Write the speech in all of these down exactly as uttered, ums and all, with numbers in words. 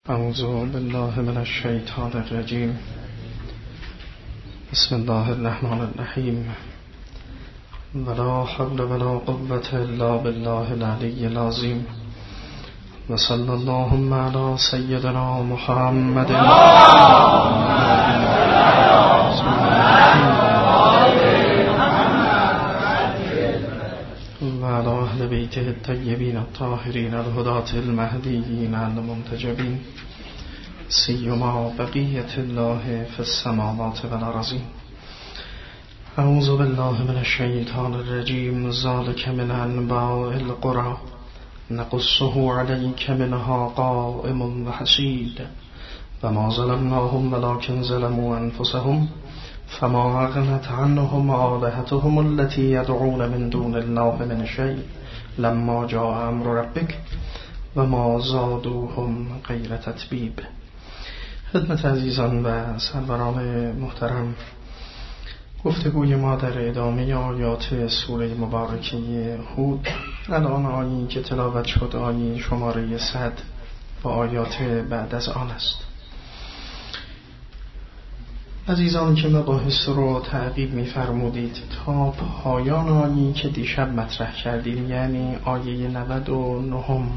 اعوذ بالله من الشیطان الرجیم. بسم الله الرحمن الرحیم. ولا حول ولا قوة الا بالله العلی العظیم. و صلی اللهم علی سیدنا محمد و علی اهل بیته الطیبین الطاهرین الهداة المهدیین المنتجبین سیما بقیة الله فی السماوات والارضین. اعوذ بالله من الشیطان الرجیم. ذلک من انباء القرى نقصه علیک منها قائم و حصید و ما ظلمناهم ولکن ظلموا انفسهم فما اغنت عنهم آلهتهم التي يدعون من دون الله من شيء لما جاء امر ربك و ما زادوهم غیر تتبیب. خدمت عزیزان و سروران محترم، گفتگوی ما در ادامه آیات سوره مبارکه هود. الان آیه‌ای که تلاوت شد آیه شماره صد و آیات بعد از آن است. عزیزان که مباحث رو تعقیب می‌فرمودید تا پایان آیه‌ای که دیشب مطرح کردیم، یعنی آیه نود و نه،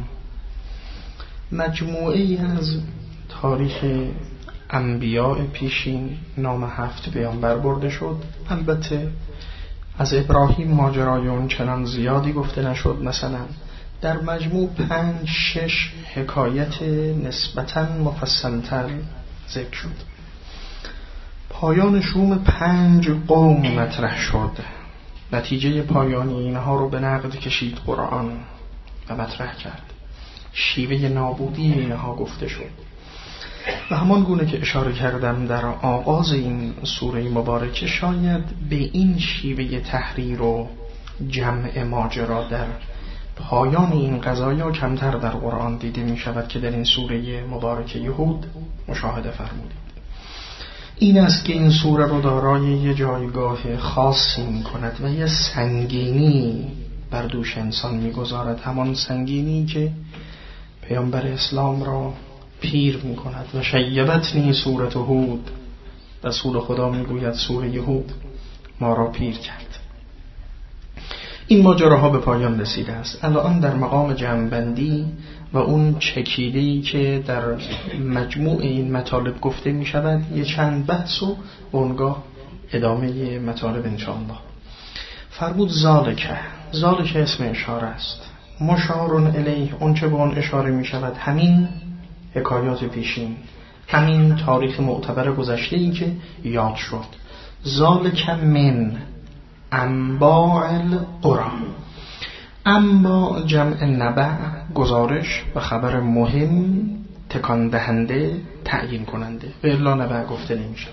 مجموعه‌ای از تاریخ انبیاء پیشین نام هفت پیامبر برده شد. البته از ابراهیم ماجرای اون چنان زیادی گفته نشد. مثلا در مجموع پنج شش حکایت نسبتاً مفصل‌تر ذکر شد. پایان شوم پنج قوم مطرح شد. نتیجه پایانی اینها رو به نقد کشید قرآن و مطرح کرد. شیوه نابودی اینها گفته شد و همان گونه که اشاره کردم در آغاز این سوره مبارکه، شاید به این شیوه تحریر و جمع ماجرا در پایان این قضایا کمتر در قرآن دیده می شود که در این سوره مبارکه هود مشاهده فرمودید. این است که این سوره رو دارای یه جایگاه خاصی می کند و یه سنگینی بر دوش انسان می گذارد، همان سنگینی که پیامبر اسلام را پیر می کند. و شیبتنی سورة هود، رسول خدا می گوید سوره هود ما را پیر کرد. این ماجراها به پایان رسیده است. الان در مقام جمع‌بندی و اون چکیده‌ای که در مجموع این مطالب گفته می شود، یه چند بحث و اونگاه ادامه مطالب انشاءالله. فرمود ذالک. ذالک اسم اشاره است. مشارون الیه، اون چه به اون اشاره می شود همین حکایات پیشین، همین تاریخ معتبر گذشته‌ای که یاد شد. ذالک من انباء القرى. انباء جمع نبع، گزارش و خبر مهم، تکان دهنده، تعیین کننده، و الا نبع گفته نمی شود.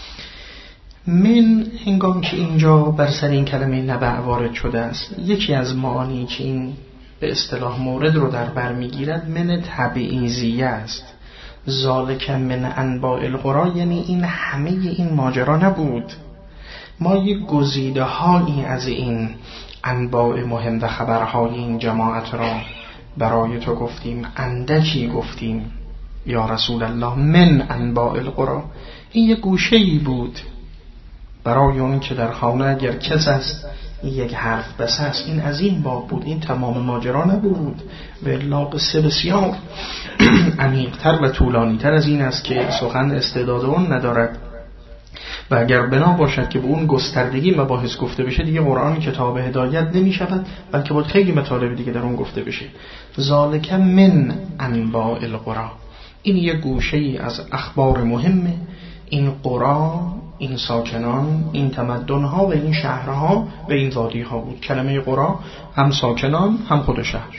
من هنگام که اینجا بر سر این کلمه نبع وارد شده است، یکی از معانی که این به اصطلاح مورد رو در بر میگیرد من تبعیضیه است. ذالک من انباء القرى، یعنی این همه این ماجرا نبود، ما یک گزیده هایی از این انباء مهم و خبرهای این جماعت را برای تو گفتیم، اندکی گفتیم یا رسول الله. من انباء القرى، این یک گوشه‌ای بود برای اون که در خانه اگر کس است یک حرف بس است. این از این باب بود، این تمام ماجرا نبود. و الا قصه بسیار عمیق‌تر و طولانی‌تر از این است که سخن استعداد اون ندارد. و اگر بنا باشد که به اون گستردگی مباحث گفته بشه، دیگه قرآن کتاب هدایت نمی شود، بلکه باید خیلی مطالب دیگه در اون گفته بشه. ذالک من انباء القرى، این یک گوشه‌ای از اخبار مهمه. این قرى، این ساکنان، این تمدن‌ها و این شهرها و این وادی‌ها بود. کلمه قرى هم ساکنان هم خود شهر.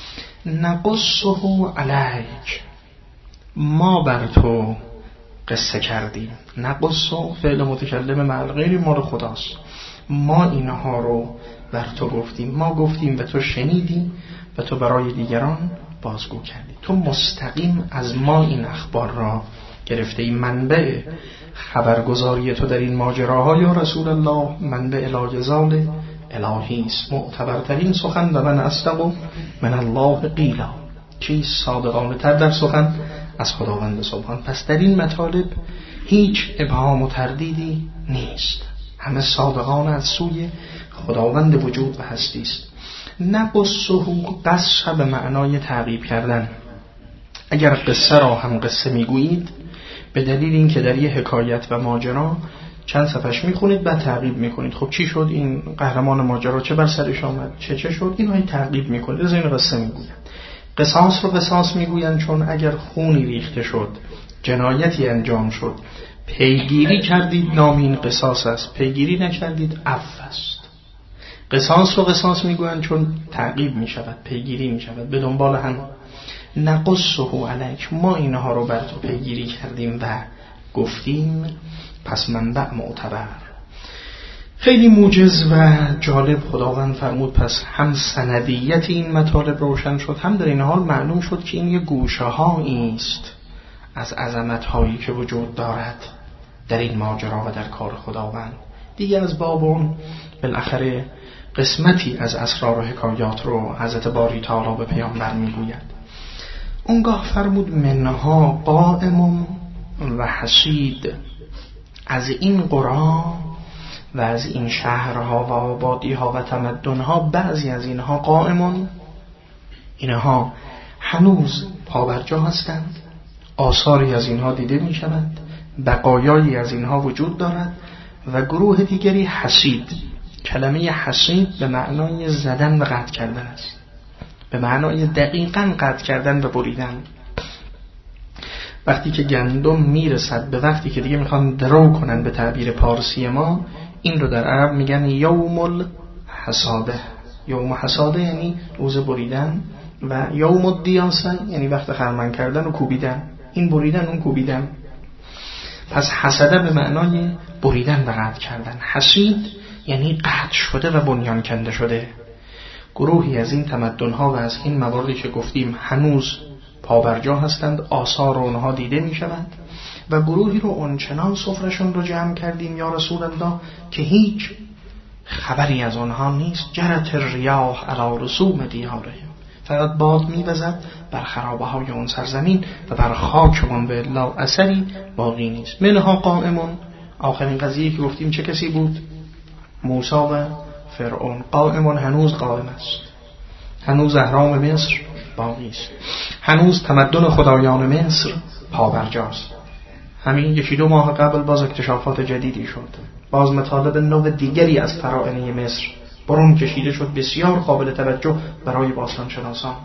نقصه علیک، ما بر تو قصه کردیم. نقص و فعل متکلم مع الغیر مال خداست. ما اینها رو بر تو گفتیم، ما گفتیم و تو شنیدی و تو برای دیگران بازگو کردی. تو مستقیم از ما این اخبار را گرفته. این منبع خبرگزاری تو در این ماجراها یا رسول الله منبع لاجزال الهی است. معتبرترین سخن و من اصدق من الله قیلا. چیست صادقانه تر در سخن از خداوند سبحان. پس در این مطالب هیچ ابهام و تردیدی نیست، همه صادقان از سوی خداوند وجود و هستی است. نقصه قصه به معنای تعقیب کردن. اگر قصه را هم قصه میگویید به دلیل این که در یه حکایت و ماجرا چند صفحش میخونید بعد تعقیب میکنید، خب چی شد این قهرمان ماجرا، چه بر سرش آمد، چه چه شد، اینو تعقیب میکنید، از این قصه میگویند. قصاص رو قصاص میگویند چون اگر خونی ریخته شد، جنایتی انجام شد، پیگیری کردید نام این قصاص است، پیگیری نکردید عفو است. قصاص رو قصاص میگویند چون تعقیب میشود، پیگیری میشود، به دنبال هم. نقصه علیک، ما اینها رو بر تو پیگیری کردیم و گفتیم، پس منبع معتبر. خیلی موجز و جالب خداوند فرمود پس هم سندیت این مطالب روشن شد، هم در این حال معلوم شد که این یه گوشه هایی است از عظمت هایی که وجود دارد در این ماجرا و در کار خداوند. دیگه از باب اون بالاخره قسمتی از اسرار و حکایات رو حضرت باری تعالی به پیامبر میگوید. اونگاه فرمود منها قائم و حسید، از این قرآن و از این شهرها و آبادیها و تمدنها بعضی از اینها قائمون، اینها هنوز پابرجا هستند، آثاری از اینها دیده می شود، بقایایی از اینها وجود دارد. و گروه دیگری حسید، کلمه حسید به معنای زدن و قطع کردن است، به معنای دقیقاً قطع کردن و بریدن. وقتی که گندم میرسد به وقتی که دیگه میخوان درو کنن به تعبیر پارسی ما، این رو در عرب میگن یوم الحصاده. یوم حصاده یعنی روز بریدن، و یوم الدیاسه یعنی وقت خرمن کردن و کوبیدن. این بریدن اون کوبیدن. پس حسده به معنای بریدن و قطع کردن، حسید یعنی قطع شده و بنیان کنده شده. گروهی از این تمدن‌ها و از این مواردی که گفتیم هنوز پابرجا هستند، آثار اونها دیده می شود. و گروهی رو اونچنان سفرشون رو جمع کردیم یا رسول الله که هیچ خبری از اونها نیست. جرت الریاح علی رسوم دیارهم، فقط باد می‌وزد بر خرابه های اون سرزمین و بر خاک اون به الا اثری باقی نیست. منها قائمون، آخرین قضیه که گفتیم چه کسی بود؟ موسی و فرعون. قائمون هنوز قائم است، هنوز اهرام مصر باقی است، هنوز تمدن خدایان مصر پابرجاست. همین یکی دو ماه قبل باز اکتشافات جدیدی شد، باز مطالب نو دیگری از فراعنه مصر برون کشیده شد، بسیار قابل توجه برای باستان شناسان.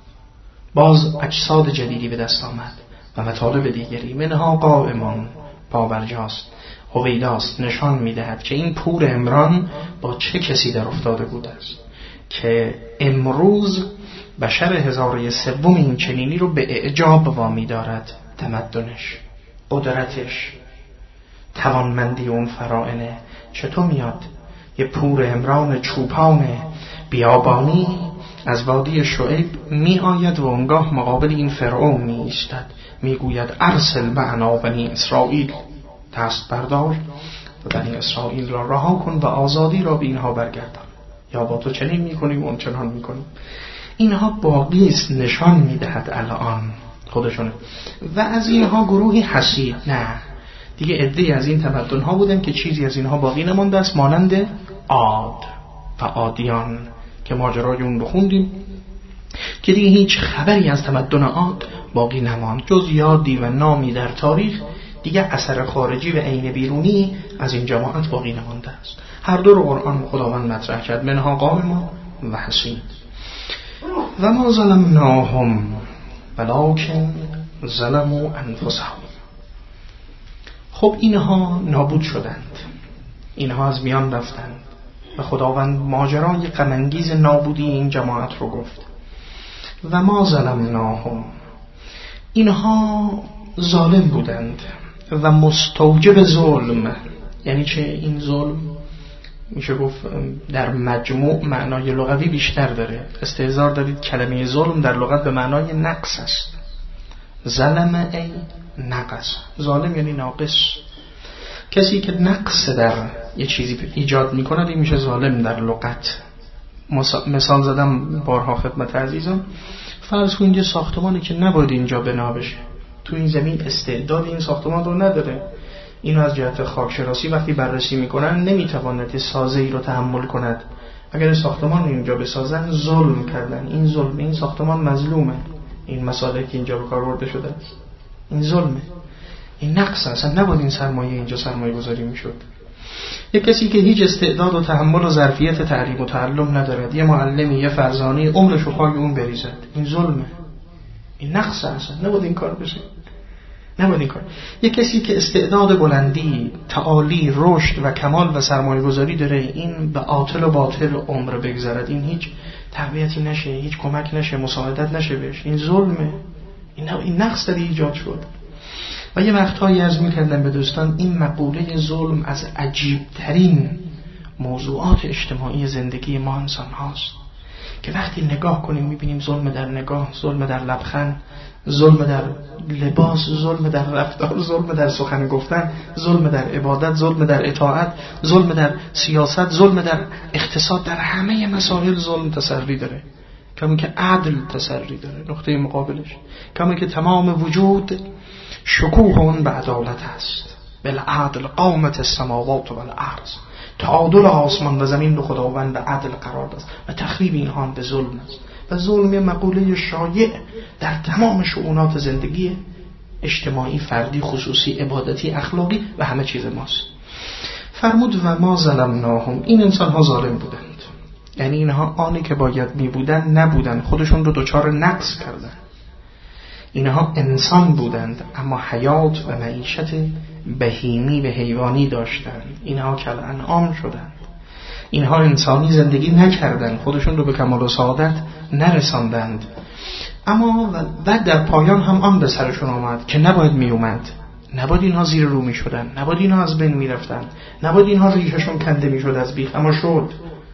باز اجساد جدیدی به دست آمد و مطالب دیگری. منها قائمان، پابرجاست، هویداست، نشان میدهد که این پور عمران با چه کسی در افتاده بود است که امروز بشر هزاره سوم این چنینی رو به اعجاب وامی دارد. تمدنش، قدرتش، توانمندی اون فراعنه چطور میاد یه پور عمران چوپان بیابانی از وادی شعیب می آید و اونگاه مقابل این فرعون می ایستد، می گوید ارسل معنا بنی اسرائیل، دست بردار و بنی اسرائیل را رها کن و آزادی را به اینها برگردان، یا با تو چنین می کنیم اون چنان می کنیم. اینها باقی است، نشان می دهد الان خودشونه. و از اینها گروهی حسید، نه دیگه عده‌ای از این تمدن‌ها بودن که چیزی از اینها باقی نمانده است، مانند عاد و عادیان که ماجرای اون رو خوندیم که دیگه هیچ خبری از تمدن عاد باقی نماند جز یادی و نامی در تاریخ. دیگه اثر خارجی و عین بیرونی از این جماعت باقی نمانده است. هر دو رو قرآن خداوند مطرح کرد، منها قائم و حسید. و ما ظلمناهم ولکن ظلموا انفسهم. خب اینها نابود شدند، اینها از میان رفتند و خداوند ماجرای غم انگیز نابودی این جماعت رو گفت. و ما ظلمناهم، اینها ظالم بودند و مستوجب ظلم. یعنی چه این ظلم؟ میشه گفت در مجموع معنای لغوی بیشتر داره. استحضار دارید کلمه ظلم در لغت به معنای نقص است. ظلم ای نقص، ظالم یعنی ناقص. کسی که نقص در یه چیزی ایجاد میکنه این میشه ظالم در لغت. مثال زدم بارها خدمت عزیزان، فرض کنید یه ساختمانی که نباید اینجا بنا بشه، تو این زمین استعداد این ساختمان رو نداره. اینو از جهت خاکشناسی وقتی بررسی میکنن نمیتواند سازه‌ای رو تحمل کند. اگر ساختمان اینجا بسازن ظلم کردن، این ظلم، این ساختمان مظلومه. این مسائلی که اینجا به کار برده شده است این ظلمه، این نقص، اصلا نباید این سرمایه اینجا سرمایه گذاری میشد. یک کسی که هیچ استعداد و تحمل و ظرفیت تعلیم و تعلم ندارد، یه معلمی یه فرزانه عمرش رو پای اون بریزد، این ظلمه، این نقص، اصلا نباید این کار بشه، نباید این کار. یک کسی که استعداد بلندی، تعالی، رشد و کمال و سرمایه گذاری داره، این به عاطل و باطل عمر بگذرد، این هیچ تربیتی نشه، هیچ کمک نشه، مساعدت نشه بهش، این ظلمه، این نقص داری ایجاد شد. و یه وقتهایی عرض می‌کردم به دوستان این مقوله ظلم از عجیبترین موضوعات اجتماعی زندگی ما انسان هاست که وقتی نگاه کنیم می‌بینیم ظلم در نگاه، ظلم در لبخند، ظلم در لباس، ظلم در رفتار، ظلم در سخن گفتن، ظلم در عبادت، ظلم در اطاعت، ظلم در سیاست، ظلم در اقتصاد، در همه مسائل ظلم تسری داره. کمی که عدل تسری داره نقطه مقابلش، کمی که تمام وجود شکوه اون به عدالت است. بالعدل قامت السماوات و الارض، تعادل آسمان و زمین رو خداوند به عدل قرار داد و تخریب اینها به ظلم است. و ظلم یه مقوله شایع در تمام شؤونات زندگی اجتماعی، فردی، خصوصی، عبادتی، اخلاقی و همه چیز ماست. فرمود و ما ظلمناهم، این انسان ها ظالم بودند، یعنی اینها آنی که باید می بودن نبودن، خودشون رو دچار نقص کردن. اینها انسان بودند اما حیات و معیشت بهیمی و حیوانی داشتند، اینها کل انعام شدند. اینها انسانی زندگی نکردند، خودشون رو به کمال و سعادت نرساندند. اما و در پایان هم آن به سرشون آمد که نباید می اومد، نباید اینها زیر رو می شدن، نباید اینها از بین می رفتن، نباید اینها ریششون کنده می شد از بیخ، اما شد.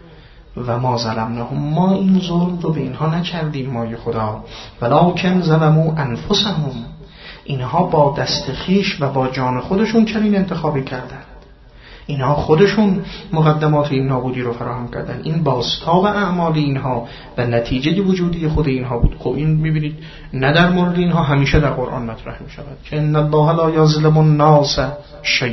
و ما ظلمناهم، ما این ظلم رو به اینها نکردیم مای خدا، ولکن ظلموا انفسهم، اینها با دست خویش و با جان خودشون چنین انتخابی کردند. اینها خودشون مقدمات این نابودی رو فراهم کردن، این بازتاب اعمال اینها و نتیجه وجودی خود اینها بود. خب این میبینید نه در مورد اینها همیشه در قرآن مطرح می شود که ان الله لا یظلم الناس شیئا،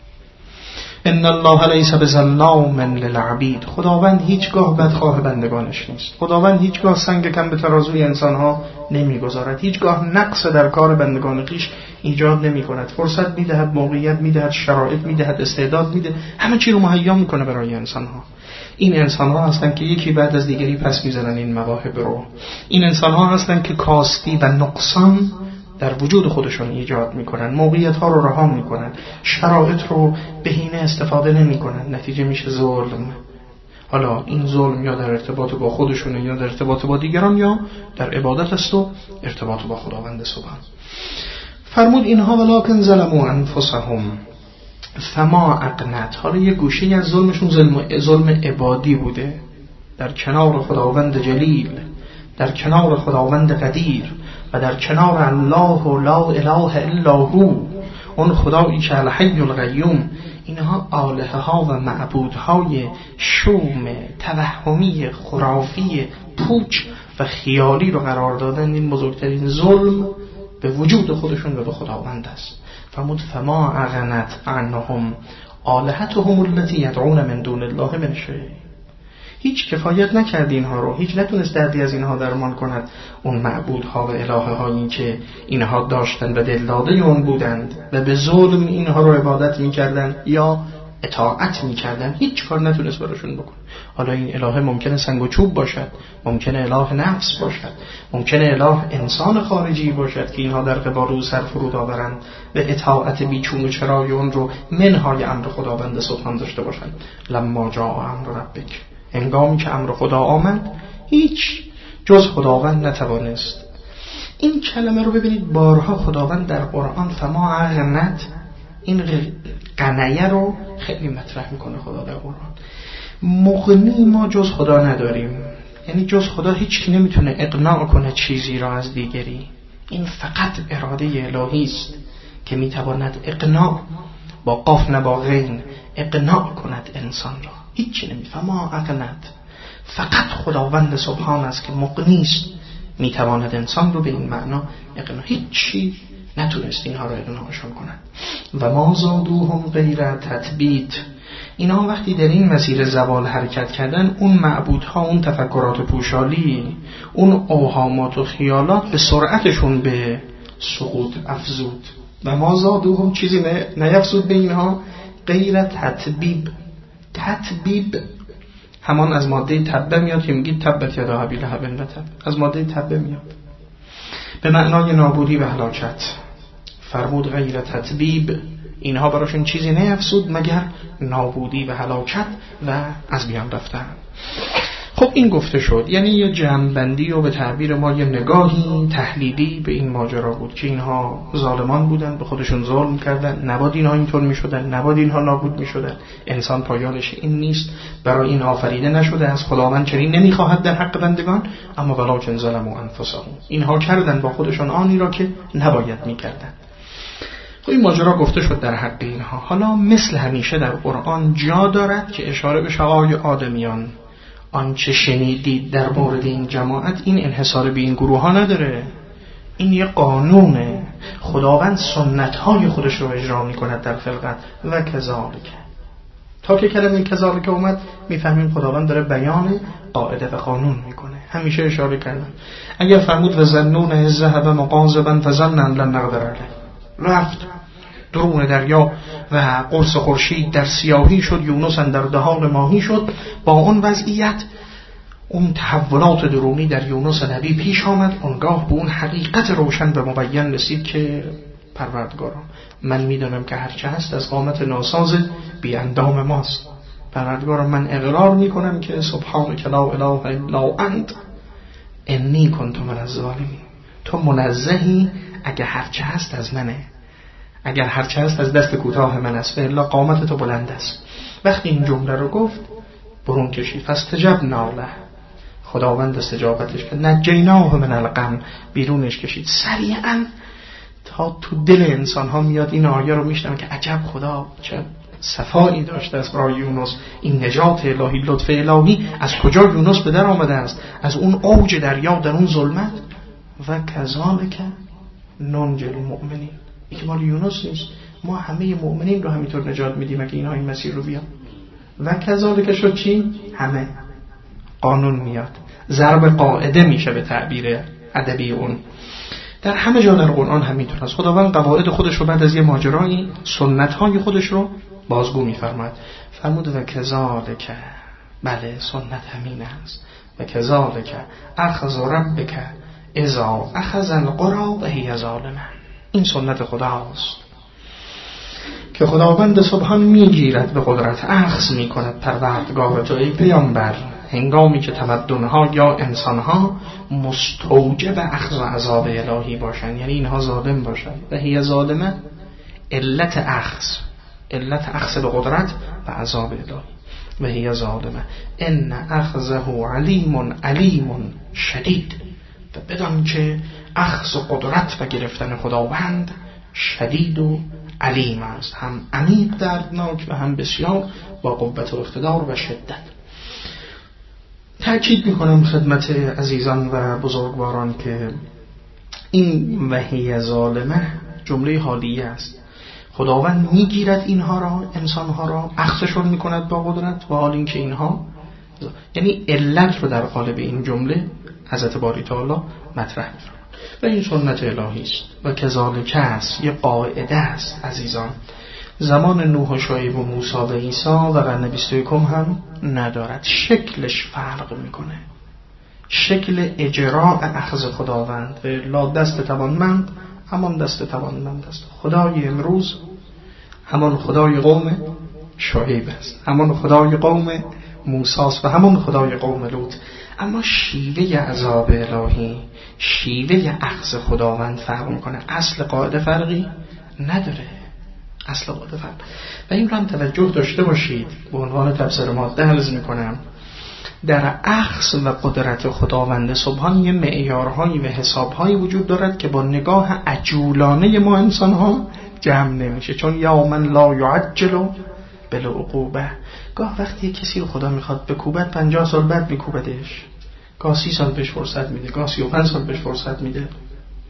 ان الله لیس بظلام للعبید، خداوند هیچگاه بدخواه بندگانش نیست، خداوند هیچگاه سنگ کم به ترازوی انسانها نمیگذارد، هیچگاه نقص در کار بندگان خویش ایجاد نمی کند، فرصت میدهد، موقعیت میدهد، شرایط میدهد، استعداد میده، همه چی رو مهیا میکنه برای انسانها. این انسانها هستن که یکی بعد از دیگری پس میزنن این مواهب رو، این انسانها هستن که کاستی و نقصان در وجود خودشون ایجاد میکنن، موقعیت ها رو رها میکنن، شرایط رو بهینه استفاده نمیکنن، نتیجه میشه ظلم. حالا این ظلم یا در ارتباط با خودشون یا در ارتباط با دیگران یا در عبادت است و ارتباط با خداوند سبحان. فرمود اینها ولکن ظلموا انفسهم فما اغنت، حالا یه گوشه از ظلمشون ظلم, ظلم عبادی بوده در کنار خداوند جلیل، در کنار خداوند قدیر و در کنار الله و لا اله الا هو، اون خدایی که الحی القیوم. اینها آلهه ها و معبودهای شوم، توهمی، خرافی، پوچ و خیالی رو قرار دادن. این بزرگترین ظلم به وجود خودشون و به خداوند است. فرمود فما اغنت عنهم آلهتهم التي يدعون من دون الله من شیء، هیچ کفایت نکرد اینها رو، هیچ نتونست دردی از اینها درمان کند. اون معبودها و الهه هایی که اینها داشتند و دلداده اون بودند و به ظلم اینها رو عبادت میکردند یا اطاعت میکردند، هیچ کار نتونست براشون بکنه. حالا این الهه ممکنه سنگ و چوب باشد، ممکنه اله نفس باشد، ممکنه اله انسان خارجی باشد که اینها در قبال او سر فرود آورند و اطاعت بیچون و چرای اون رو منهای امر خداوند سبحان داشته باشند. لما جاء امر ربک، هنگامی که امر خدا آمد هیچ جز خداوند نتوانست. این کلمه رو ببینید بارها خداوند در قرآن فما اغنت، این قنیه رو خیلی مطرح میکنه خدا در قرآن. مغنی ما جز خدا نداریم، یعنی جز خدا هیچ کی نمیتونه اقناع کنه چیزی را از دیگری. این فقط اراده الهی است که میتواند اقناع با قاف نه با غین اقناع کند انسان را. هیچی نمیفهمه اغنت، فقط خداوند سبحان است که مغنی است، میتواند انسان رو به این معنا اقناع. هیچی نتونست اینها را اقناعشون کنن. و ما زادوهم غیر تثبیت. اینها وقتی در این مسیر زوال حرکت کردن، اون معبودها، اون تفکرات پوشالی، اون اوهامات و خیالات به سرعتشون به سقوط افزود. و ما زادوهم چیزی نیفزود به اینها غیر تطبیب. تطبیب همان از ماده تبه میاد که میگید تبت یدا ابی لهب و تب، از ماده تبه میاد به معنای نابودی و هلاکت. فرمود غیر تطبیب، اینها براشون چیزی نیفزود مگر نابودی و هلاکت و از میان رفتن. خب این گفته شد، یعنی یه جمع‌بندی و به تعبیر ما یه نگاهی تحلیلی به این ماجرا بود که اینها ظالمان بودن، به خودشون ظلم کردن، نباید اینها اینطور میشدن، نباید اینها نابود میشدن. انسان پایانش این نیست، برای این آفریده نشده، از خداوند چنین نمیخواهد در حق بندگان، اما ولکن ظلموا انفسهم، اینها کردن با خودشون آنی را که نباید میکردن. خب این ماجرا گفته شد در حق اینها. حالا مثل همیشه در قرآن جا دارد که اشاره به شقای آدمیان، آنچه شنیدید در مورد این جماعت این انحصار به این گروه ها نداره، این یه قانونه. خداوند سنت های خودش رو اجرا می کند در خلقت. و کذالک، تا که کلمه کذالک اومد میفهمیم خداوند داره بیان قاعده و قانون میکنه. همیشه اشاره کردم اگر فرمود و ظنون اذ ذهب مغاضبا فظن ان لن نقدر علیه، رفت درون دریا و قرص خورشید در سیاهی شد، یونس در دهان ماهی شد، با اون وضعیت اون تحولات درونی در یونس نبی پیش آمد، اونگاه به اون حقیقت روشن و مبین رسید که پروردگارم من میدونم که هرچه هست از قامت ناساز بی اندام ماست. پروردگارم من اقرار میکنم که سبحانک لا اله الا انت انی کنت من الظالمین. تو منزهی اگه هرچه هست از منه، اگر هرچه هست از دست کوتاه من است، الا قامت تو بلند است. وقتی این جمله رو گفت برون کشید، فاستجبنا له، خداوند استجابتش کرد، نجیناه من الغم، بیرونش کشید. سریعا تا تو دل انسان ها میاد این آیه رو میشنم که عجب خدا چه صفایی داشته است برای یونس، این نجات الهی، لطف الهی از کجا یونس به در آمده است؟ از اون اوج دریا در اون ظلمت. و کذالک ننجی المؤمنین، این که مال یونس نیست، ما همه مؤمنین رو همینطور نجات میدیم اگه اینها این مسیر رو بیان. و کذالک شد چی؟ همه قانون میاد، ضرب قاعده میشه به تعبیر ادبی اون. در همه جا در قرآن همینطور است. خداوند قواعد خودش رو بعد از یه ماجرایی سنت های خودش رو بازگو میفرماد. فرمود و کذالک، بله سنت همین است. و کذالک اخذ ربک اذا اخذ القرى وهی ظالمه، این سنت خداست که خداوند سبحان میگیرد به قدرت، اخذ میکند پروردگار تو ای پیامبر هنگامی که تمدنها یا انسانها مستوجب اخذ و عذاب الهی باشن، یعنی اینها ظالم باشن. و هی ظالمه علت اخذ، علت اخذ به قدرت و عذاب الهی. و هی ظالمه ان اخذه علیم علیم شدید، و بدان که اخذ و قدرت و گرفتن خداوند شدید و علیم است، هم عمیق دردناک و هم بسیار با قوت و اقتدار و شدت. تأکید میکنم خدمت عزیزان و بزرگواران که این وحی ظالمه جمله حالیه است. خداوند میگیرد اینها را، انسانها را اخذشون میکند با قدرت، و حال این که اینها، یعنی علت رو در قالب این جمله حضرت باری تعالی مطرح می‌فرماید. و این سنت الهی است و کذالک است، یه قاعده است عزیزان. زمان نوح و شعیب و موسی و عیسی و قرن بیست و یکم هم ندارد، شکلش فرق میکنه، شکل اجراء اخذ خداوند. و لا دست توانمند همان دست توانمند است. خدای امروز همان خدای قوم شعیب است، همان خدای قوم موسی است و همان خدای قوم لوط. اما شیوه عذاب الهی، شیوه اخذ خداوند فرق میکنه. اصل قاعده فرقی نداره، اصل قاعده فرق. و این رو هم توجه داشته باشید. به عنوان تفسیر ماده عرض میکنم در اخذ و قدرت خداوند سبحان یه معیارهایی و حسابهایی وجود دارد که با نگاه عجولانه ما انسان ها جمع نمیشه. چون یا من لا یعجل بالعقوبه، گاه وقتی کسی رو خدا میخواد بکوبد پنجاه سال بعد میکوبدش، گاه سی سال بهش فرصت میده، گاه سی و پنج سال بهش فرصت میده.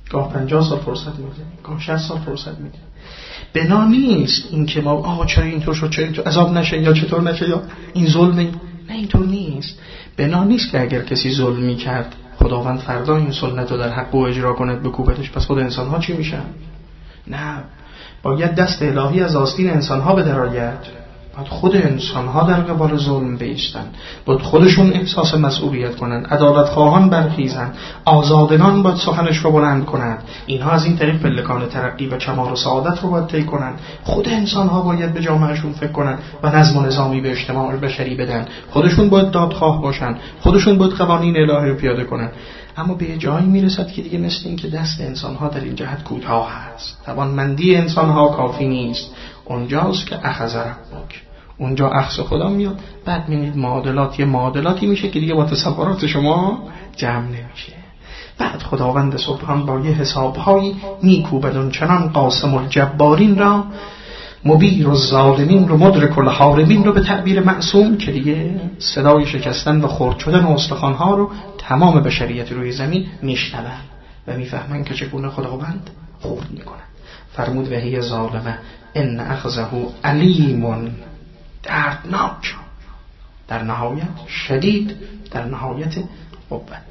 گاه پنجاه سال فرصت میده، گاه شصت سال فرصت میده. بنا نیست این که ما آه چرا اینطور شد، چرا اینطور عذاب نشه یا چطور نشه یا این ظلمه. نه اینطور نیست. بنا نیست که اگر کسی ظلم میکرد خداوند فردا این سنت رو در حق او اجرا کند بکوبتش، پس خود انسان ها چی میشن؟ نه، باید دست الهی از آستین انسان ها بدراید. باید خود انسان ها در قبال ظلم بایستن، باید خودشون احساس مسئولیت کنن، عدالت خواهان برخیزن، آزادگان باید سخنش رو بلند کنند. اینها از این طریق پلکان ترقی و کمال و سعادت رو باید طی کنن. خود انسان ها باید به جامعهشون فکر کنن و نظم و نظامی به اجتماع بشری بدن. خودشون باید دادخواه باشن، خودشون باید قوانین الهی رو پیاده کنن. اما به جایی میرسد که دیگه مثل این که دست انسان ها در این جهت کوتاه است، توانمندی انسان ها کافی نیست. اونجاست که اخذ ربک، اونجا اخذ خدا میاد. بعد میبینید معادلات یه معادلاتی میشه که دیگه با تصورات شما جمع نمیشه. بعد خداوند سبحان با یه حسابهایی میکوبد اون چنان قاسم الجبارین را، مبیر الظالمین رو، مدرک الحارمین رو به تعبیر معصوم، که دیگه صدای شکستن و خرد شدن استخوان‌ها رو تمام بشریت روی زمین میشنون و میفهمن که چگونه خداوند خرد میکنه. فرمود و هی ظالمه ان اخذه علیم، دردناک، در نهایت شدید، در نهایت قوت.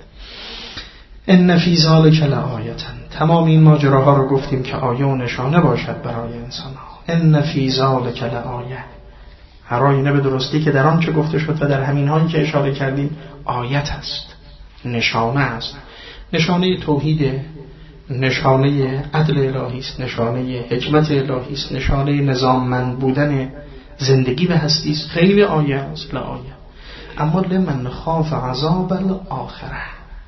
ان فی ذلک لآیة، تمام این ماجراها رو گفتیم که آیه و نشانه باشد برای انسان ها. ان فی ذلک لآیة، هر آینه به درستی که در آن چه گفته شد و در همین هایی که اشاره کردیم آیت است، نشانه است. نشانه توحید، نشانه عدل الهی است، نشانه حکمت الهی است، نشانه نظاممند بودن زندگی به هستی است. خیلی آیه است لآیه. اما لمن خاف عذاب الاخره،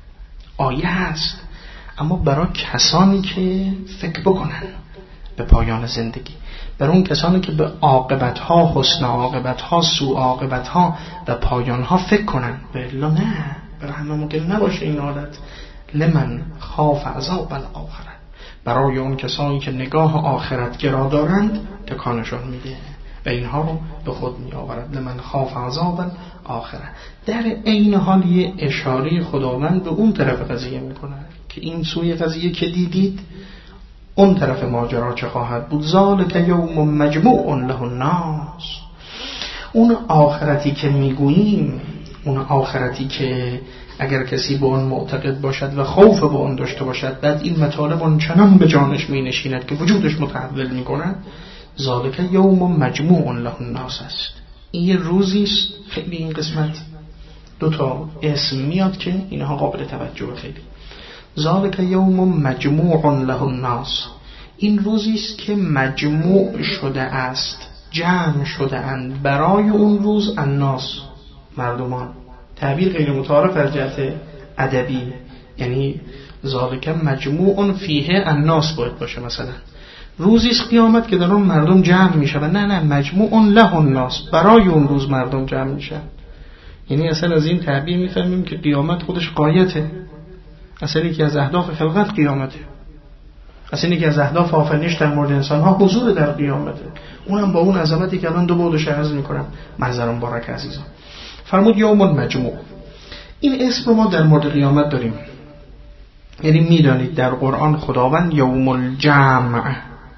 آیه هست اما برای کسانی که فکر بکنن به پایان زندگی، برای اون کسانی که به عاقبت‌ها، حسن عاقبت‌ها، سوء عاقبت‌ها و پایان‌ها فکر کنن. بلا نه، برای همه ممکن نباشه این حالت. لمن خاف عذاب الاخره، برای اون کسانی که نگاه آخرت گرا دارند تکانشون میده و اینها رو به خود می آورد. لمن خاف عذاب الاخره. در عین حال یه اشاره خداوند به اون طرف قضیه میکنه که این سوی قضیه که دیدید اون طرف ماجرا چه خواهد بود. ذالک یوم مجموع له الناس، اون آخرتی که میگوییم، اون آخرتی که اگر کسی به اون معتقد باشد و خوف به اون داشته باشد، بعد این مطالب اون چنان به جانش می نشیند که وجودش متحول می کند. ذالک یوم مجموع له الناس است. این یه روزی است. خیلی این قسمت دو تا اسم میاد که اینها قابل توجه. خیلی ذالک یوم مجموع له الناس، این روزی است که مجموع شده است، جمع شده اند برای اون روز الناس، مردمان. تعبیر غیر متعارف از جهت ادبی، یعنی ذالک مجموع فیه الناس باید باشه. مثلا روزی است قیامت که در اون مردم جمع میشه. و نه نه، مجموع له الناس، برای اون روز مردم جمع میشن. یعنی اصلا از این تعبیر میفهمیم که قیامت خودش غایته. اصلا یکی از اهداف خلقت قیامته. اصلا یکی از اهداف آفرینش در مورد انسان ها حضور در قیامته. اونم با اون عظمتی که الان دو بعدش عرض میکنم. منظرم بارک عزیزان. فرمود یوم مجموع. این اسم ما در مورد قیامت داریم. یعنی میدانید در قرآن خداوند یوم الجمع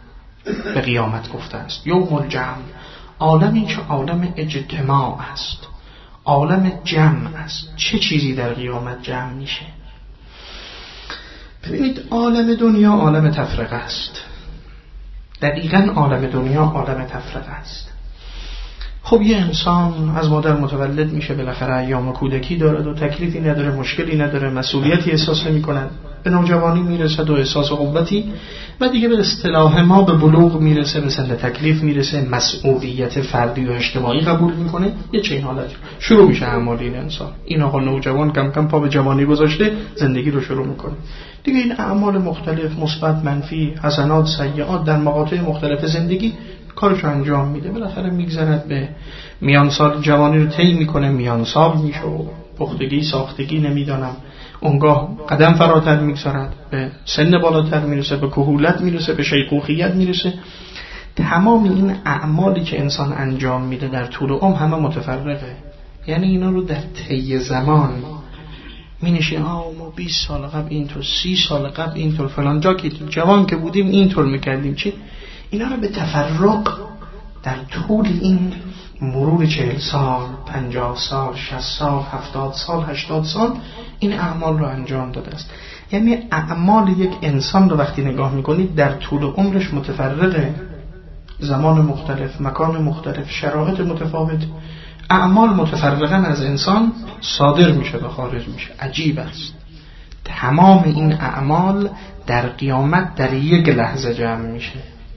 به قیامت گفته است. یوم الجمع، عالمی که عالم اجتماع است، عالم جمع است. چه چیزی در قیامت جمع میشه؟ ببینید، عالم دنیا عالم تفرقه است. دقیقاً عالم دنیا عالم تفرقه است. خب یه انسان از مادر متولد میشه، بالاخره ایام کودکی داره و تکلیفی نداره، مشکلی نداره، مسئولیتی احساس نمی کند. به نوجوانی میرسه و احساس قوتی و دیگه به اصطلاح ما به بلوغ میرسه، به سن تکلیف میرسه، مسئولیت فردی و اجتماعی قبول میکنه. یه چنین حالت شروع میشه اعمال این انسان. این آقا نوجوان کم کم پا به جوانی گذاشته، زندگی رو شروع میکنه. دیگه این اعمال مختلف، مثبت، منفی، حسنات، سیئات، در مقاطع مختلف زندگی کارشو انجام میده. بالاخره میگذرد به میان سال، جوانی رو طی میکنه، میان سال میشه و پختگی، ساختگی، نمیدانم اونگاه قدم فراتر میگذارد، به سن بالاتر میرسه، به کهولت میرسه، به شیخوخیت میرسه. تمام این اعمالی که انسان انجام میده در طول عمر همه متفرقه. یعنی اینا رو در طی زمان می نشین آه ما بیست سال قبل اینطور، سی سال قبل اینطور، فلان جا که جوان که بودیم اینطور میکردیم. چی؟ اینا رو به تفرق در طول این مرور چهل سال، پنجاه سال، شصت سال، هفتاد سال، هشتاد سال این اعمال رو انجام داده است. یعنی اعمال یک انسان رو وقتی نگاه میکنید در طول عمرش متفرقه، زمان مختلف، مکان مختلف، شرایط متفاوت، اعمال متفرقاً از انسان صادر میشه و خارج میشه. عجیب است. تمام این اعمال در قیامت در یک لحظه جمع میشه.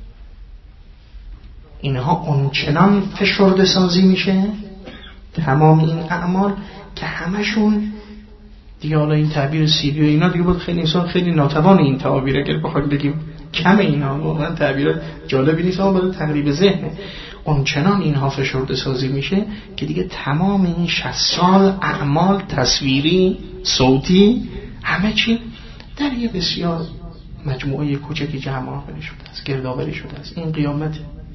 اینها اونچنان فشرده سازی میشه تمام این اعمال که همشون دیگه، حالا این تعبیر سیری و اینا دیگه بود خیلی انسان خیلی ناتوان این تعابیر، اگر بخوایم بگیم کم اینا واقعا تعبیر جالبی نیست اما برای تقریب ذهن. اونچنان اینها فشرده سازی میشه که دیگه تمام این شصت سال اعمال تصویری، صوتی، همه چی در یه بسیار مجموعه کوچکی جمع آوری شده است، گردآوری شده است. این قیامت.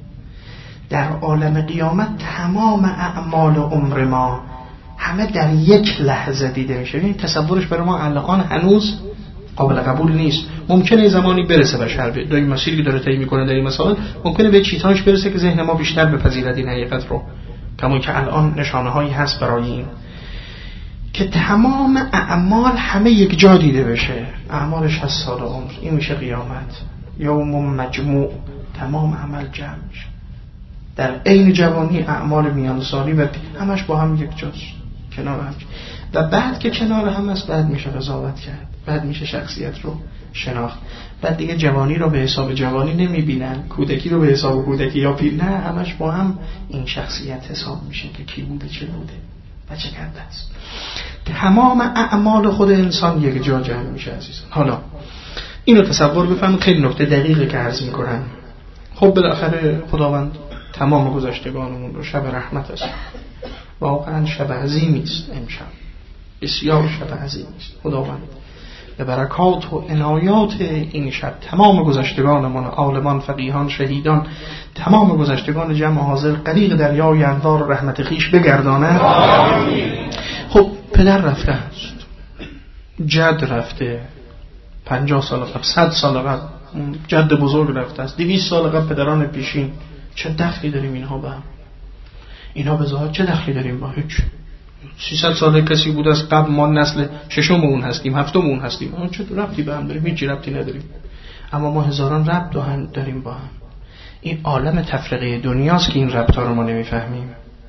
در عالم قیامت تمام اعمال عمر ما همه در یک لحظه دیده میشه. این تصورش برای ما الان هنوز قابل قبول نیست. ممکنه زمانی برسه بشر به در این مسیری که داره طی میکنه در این مسائل، ممکنه به چیزهاش برسه که ذهن ما بیشتر بپذیرد این حقیقت رو، کما که الان نشانه هایی هست برای این که تمام اعمال همه یک جا دیده بشه. اعمال شصت سال عمر، این میشه قیامت. یوم مجموع، تمام عمل جمع میشه در عین جوانی، اعمال میانسالی و همش با هم یک جاست، کنار هم. و بعد که کنار هم است بعد میشه قضاوت کرد، بعد میشه شخصیت رو شناخت. بعد دیگه جوانی رو به حساب جوانی نمیبینن، کودکی رو به حساب کودکی یا پیر، نه، همش با هم این شخصیت حساب میشه که کی بوده، چه بوده و چه کرده است. تمام اعمال خود انسان یک جا جمع میشه عزیزان. حالا اینو تصور بفهمید، خیلی نکته دقیقه که عرض میکنم. خب بالاخره خداوند تمام گذشتگانمون رو، شب رحمت است، واقعا شب عظیمی است امشب، بسیار شب عظیمی است. خداوند به برکات و عنایات این شب تمام گذشتگانمان، عالمان، فقیهان، شهیدان، تمام گذشتگان جمع حاضر غریق دریای انوار و رحمت خویش بگرداند. خب پدر رفته است، جد رفته، پنجاه سال قبل، صد سال قبل جد بزرگ رفته است، دویست سال قبل پدران پیشین. چه دخلی داریم اینها با هم؟ اینها به ظاهر چه دخلی داریم با هیچ؟ سیصد ساله کسی بود از قبل، ما نسل ششم اون هستیم، هفتم اون هستیم، اون چه ربطی به هم داریم؟ هیچ ربطی نداریم. اما ما هزاران ربط داریم با هم. این عالم تفرقه دنیاست که این ربط‌ها رو ما نمیفهمیم.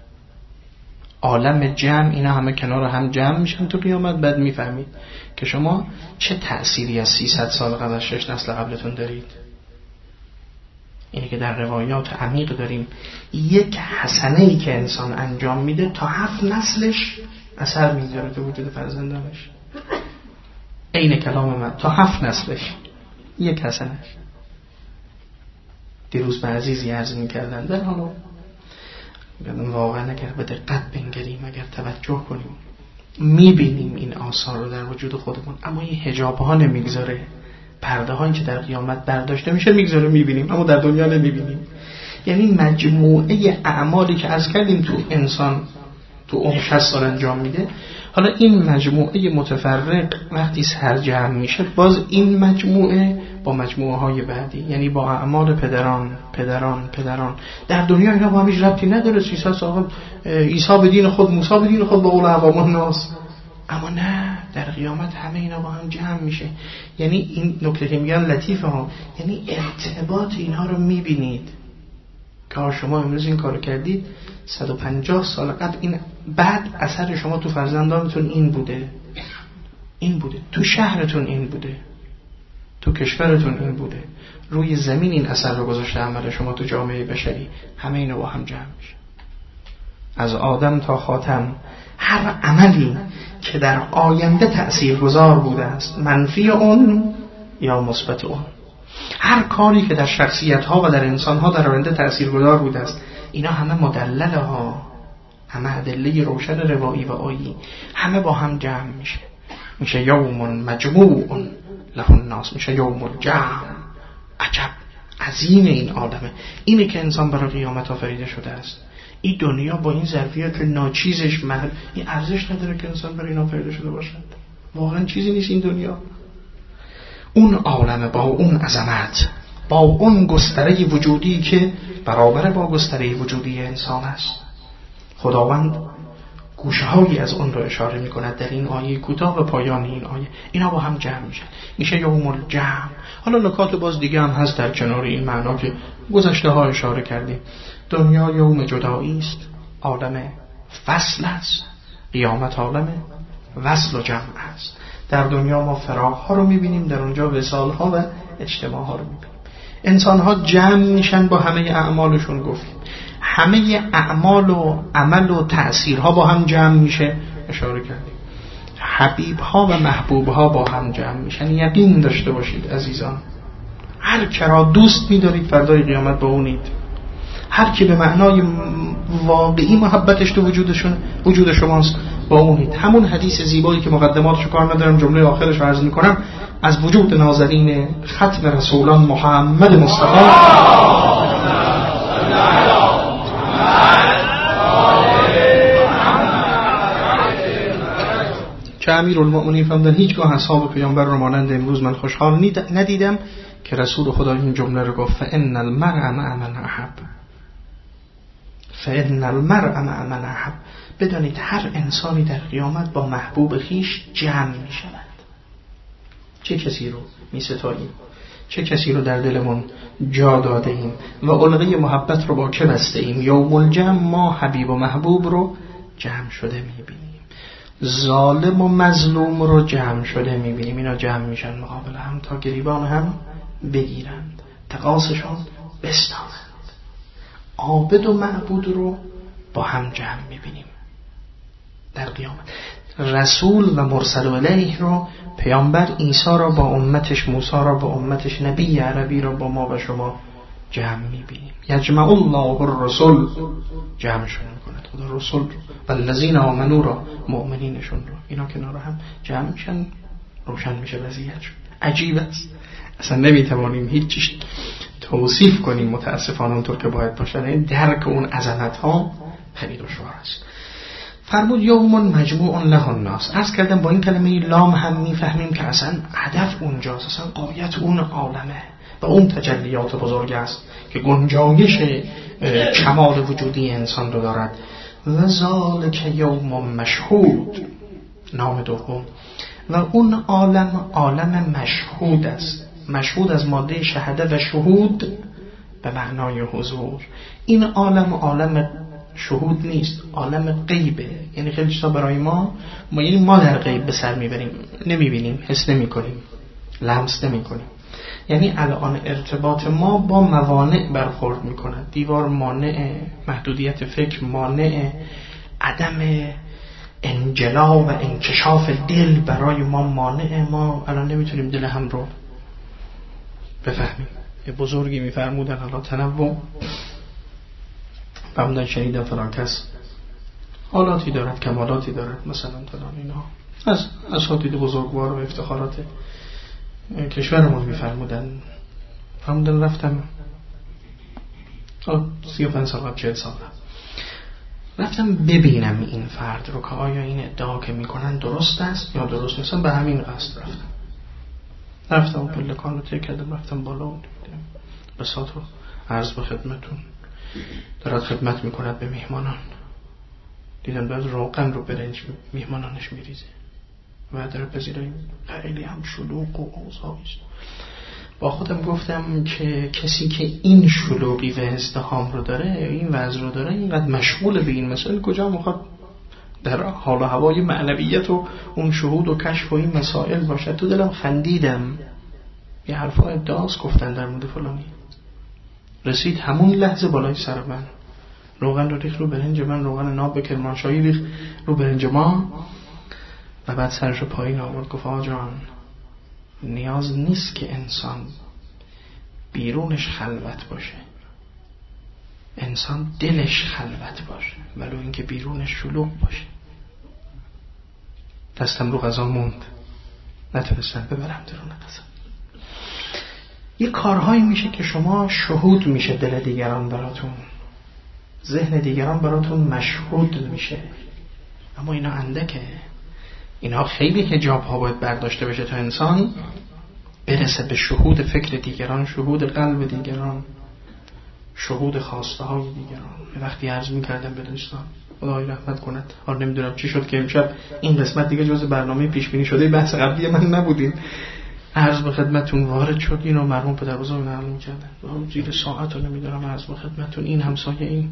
عالم جمع، اینا همه کنار هم جمع میشن تو قیامت. بعد میفهمید که شما چه تأثیری از سیصد سال قبل، از شش نسل قبلتون دارید. اینه که در روایات عمیق داریم یک حسنه‌ای که انسان انجام میده تا هفت نسلش اثر میذاره تو وجود فرزندانش. عین کلام من، تا هفت نسلش یک حسنهش. دیروز به عزیزی عرض میکردن در حالا واقعا اگر به دقت بنگریم، اگر توجه کنیم، میبینیم این آثار رو در وجود خودمون. اما این حجاب ها نمیگذاره، پرده هایی که در قیامت برداشته میشه میگذاره میبینیم، اما در دنیا نمیبینیم. یعنی مجموعه اعمالی که عرض کردیم تو انسان تو عمر شصت سال انجام میده، حالا این مجموعه متفرق وقتی سرجمع میشه، باز این مجموعه با مجموعه های بعدی، یعنی با اعمال پدران پدران پدران در دنیا، اینا با هم هیچ ربطی نداره. سیصد سال عیسی به دین خود، موسی به دین خود، با اول اقوام الناس. اما نه، در قیامت همه اینا با هم جمع میشه. یعنی این نکته که میگن لطیفه ها، یعنی ارتباط اینها رو میبینید که شما امروز این کارو کردید، صد و پنجاه سال قبل این، بعد اثر شما تو فرزندانتون این بوده، این بوده، تو شهرتون این بوده، تو کشورتون این بوده، روی زمین این اثر رو گذاشته عمل شما تو جامعه بشری. همه اینا با هم جمع میشه. از آدم تا خاتم هر عملی که در آینده تأثیرگذار بوده است، منفی اون یا مثبت اون، هر کاری که در شخصیت ها و در انسان ها در آینده تأثیرگذار بوده است، اینا همه مدلل ها، همه ادله روشن روایی و آیی، همه با هم جمع میشه. میشه یوم مجموع له الناس، میشه یوم الجمع. عجب عظیم این عالمه. اینه که انسان برای قیامت آفریده شده است. این دنیا با این ظرفیت ناچیزش محل، این ارزش نداره که انسان برای این آفریده شده باشد. واقعا چیزی نیست این دنیا. اون عالم با اون عظمت، با اون گستره وجودی که برابر با گستره وجودی انسان است. خداوند گوشه‌هایی از اون رو اشاره می‌کند در این آیه کوتاه و پایان این آیه. اینا با هم جمع میشن، میشه یوم الجمع. حالا نکات باز دیگه هم هست در کنار این معنا که گذشته ها اشاره کردیم. دنیا یوم جدایی است، عالم فصل است. قیامت عالم وصل و جمع است. در دنیا ما فراق ها رو می‌بینیم، در اونجا وصال ها و اجتماع ها رو می‌بینیم. انسان ها جمع میشن با همه اعمالشون. گفتیم همه اعمال و عمل و تأثیرها با هم جمع میشه، اشاره کردیم. حبیب ها و محبوب ها با هم جمع میشن. یقین داشته باشید عزیزان، هر کرا دوست می‌دارید فردای قیامت با اونید. هر کی به معنای واقعی محبتش تو وجودشون وجود شماست با اونید. همون حدیث زیبایی که مقدماتشو کار ندارم، جمله آخرش رو عرض می‌کنم، از وجود نازنین ختم رسولان محمد مصطفی که امیرالمؤمنین فرمودن هیچگاه اصحاب پیامبر رو مانند امروز من خوشحال ندیدم که رسول خدا این جمله رو گفت: فإن المرء مع من احب. فإن المرء مع من احب. بدانید هر انسانی در قیامت با محبوب خیش جمع می شود. چه کسی رو می ستاییم، چه کسی رو در دلمون جا داده ایم و علقه محبت رو با که بسته ایم. یوم الجمع ما حبیب و محبوب رو جمع شده می بینیم، ظالم و مظلوم رو جمع شده می بینیم. اینا جمع میشن مقابل هم تا گریبان هم بگیرند، تقاصشون بستانند. عابد و معبود رو با هم جمع می بینیم در قیامت. رسول و مرسل الیه رو، پیامبر عیسی را با امتش، موسی را با امتش، نبی عربی را با ما و شما جمع می بینیم. یجمع الله الرسل، جمعشون میکند خدا رسول رو و الذین آمنوا را، مؤمنینشون رو. اینا کنار هم جمع میشن، روشن میشه وضعیتشون. عجیب است، اصلا نمیتوانیم هیچ توصیف کنیم متاسفانه اونطور که باید باشه. درک اون عظمت ها خیلی دشوار است. فرمود یوم مجموع له الناس. عرض کردم با این کلمه لام هم میفهمیم که اصلا هدف اونجاست، اصلا غایت اون عالمه و اون تجلیات بزرگ است که گنجایش کمال وجودی انسان رو دارد. و ذالک یوم مشهود، نام دوم. و اون عالم عالم مشهود است. مشهود از ماده شهده و شهود به معنای حضور. این عالم عالم شهود نیست، عالم غیبه. یعنی خیلی چیزا برای ما ما یعنی ما در غیب به سر میبریم، نمیبینیم، حس نمی کنیم، لمس نمی کنیم. یعنی الان ارتباط ما با موانع برخورد میکند. دیوار مانع، محدودیت فکر مانع، عدم انجلا و انکشاف دل برای ما مانع. ما الان نمیتونیم دل هم رو بفهمیم. یه بزرگی میفرمودن حالا تنوع فرمودن شنیدم فلان کس حالاتی دارد، کمالاتی دارد، مثلا فلان اینا از اساتید بزرگوار و افتخارات کشورمون میفرمودن. فرمودن رفتم سی و پنج سال قبل، چهل سال رفتم ببینم این فرد رو که آیا این ادعا که میکنن درست است یا درست نیست. به همین قصد رفتم رفتم و پلکان رو طی کردم، رفتم بالا و دیدم بساط رو عرض به خدمتون دارد خدمت میکند به میهمانان. دیدم باید روغن رو برنج میهمانانش میریزه و داره پذیرایی. خیلی هم شلوغ و اوضاعی است. با خودم گفتم که کسی که این شلوغی و ازدحام رو داره، این وضع رو داره، اینقدر مشغول به این مسائل، کجا میخواد در حال و هوای معنویت و اون شهود و کشف و این مسائل باشد. تو دلم خندیدم. یه حرفا ادعاست گفتن در مورد فلانی. رسید همون لحظه بالای سر من روغن رو ریخت رو برنج من، روغن ناب کرمانشاهی ریخت رو برنج ما و بعد سرش رو پایین آورد. گفت آقا جان، نیاز نیست که انسان بیرونش خلوت باشه، انسان دلش خلوت باشه، ولو اینکه بیرونش شلوغ باشه. دستم رو غذا موند، نتونستم ببرم درون غذا. یه کارهایی میشه که شما شهود میشه دل دیگران براتون، ذهن دیگران براتون مشهود میشه، اما اینا اندکه. اینها خیلی حجاب ها باید برداشته بشه تا انسان برسه به شهود فکر دیگران، شهود قلب دیگران، شهود خواسته های دیگران. وقتی عرض می‌کردم به دوستان خدای رحمت کند، حالا نمیدونم چی شد که امشب این قسمت دیگه جز برنامه پیش بینی شده بحث قبلی من نبودین، عرض به خدمتون وارد شد. اینو مرحوم پدر بزرگ نقل می‌کردن زیر ساعت رو نمیدونم عرض به خدمتون این همسایه این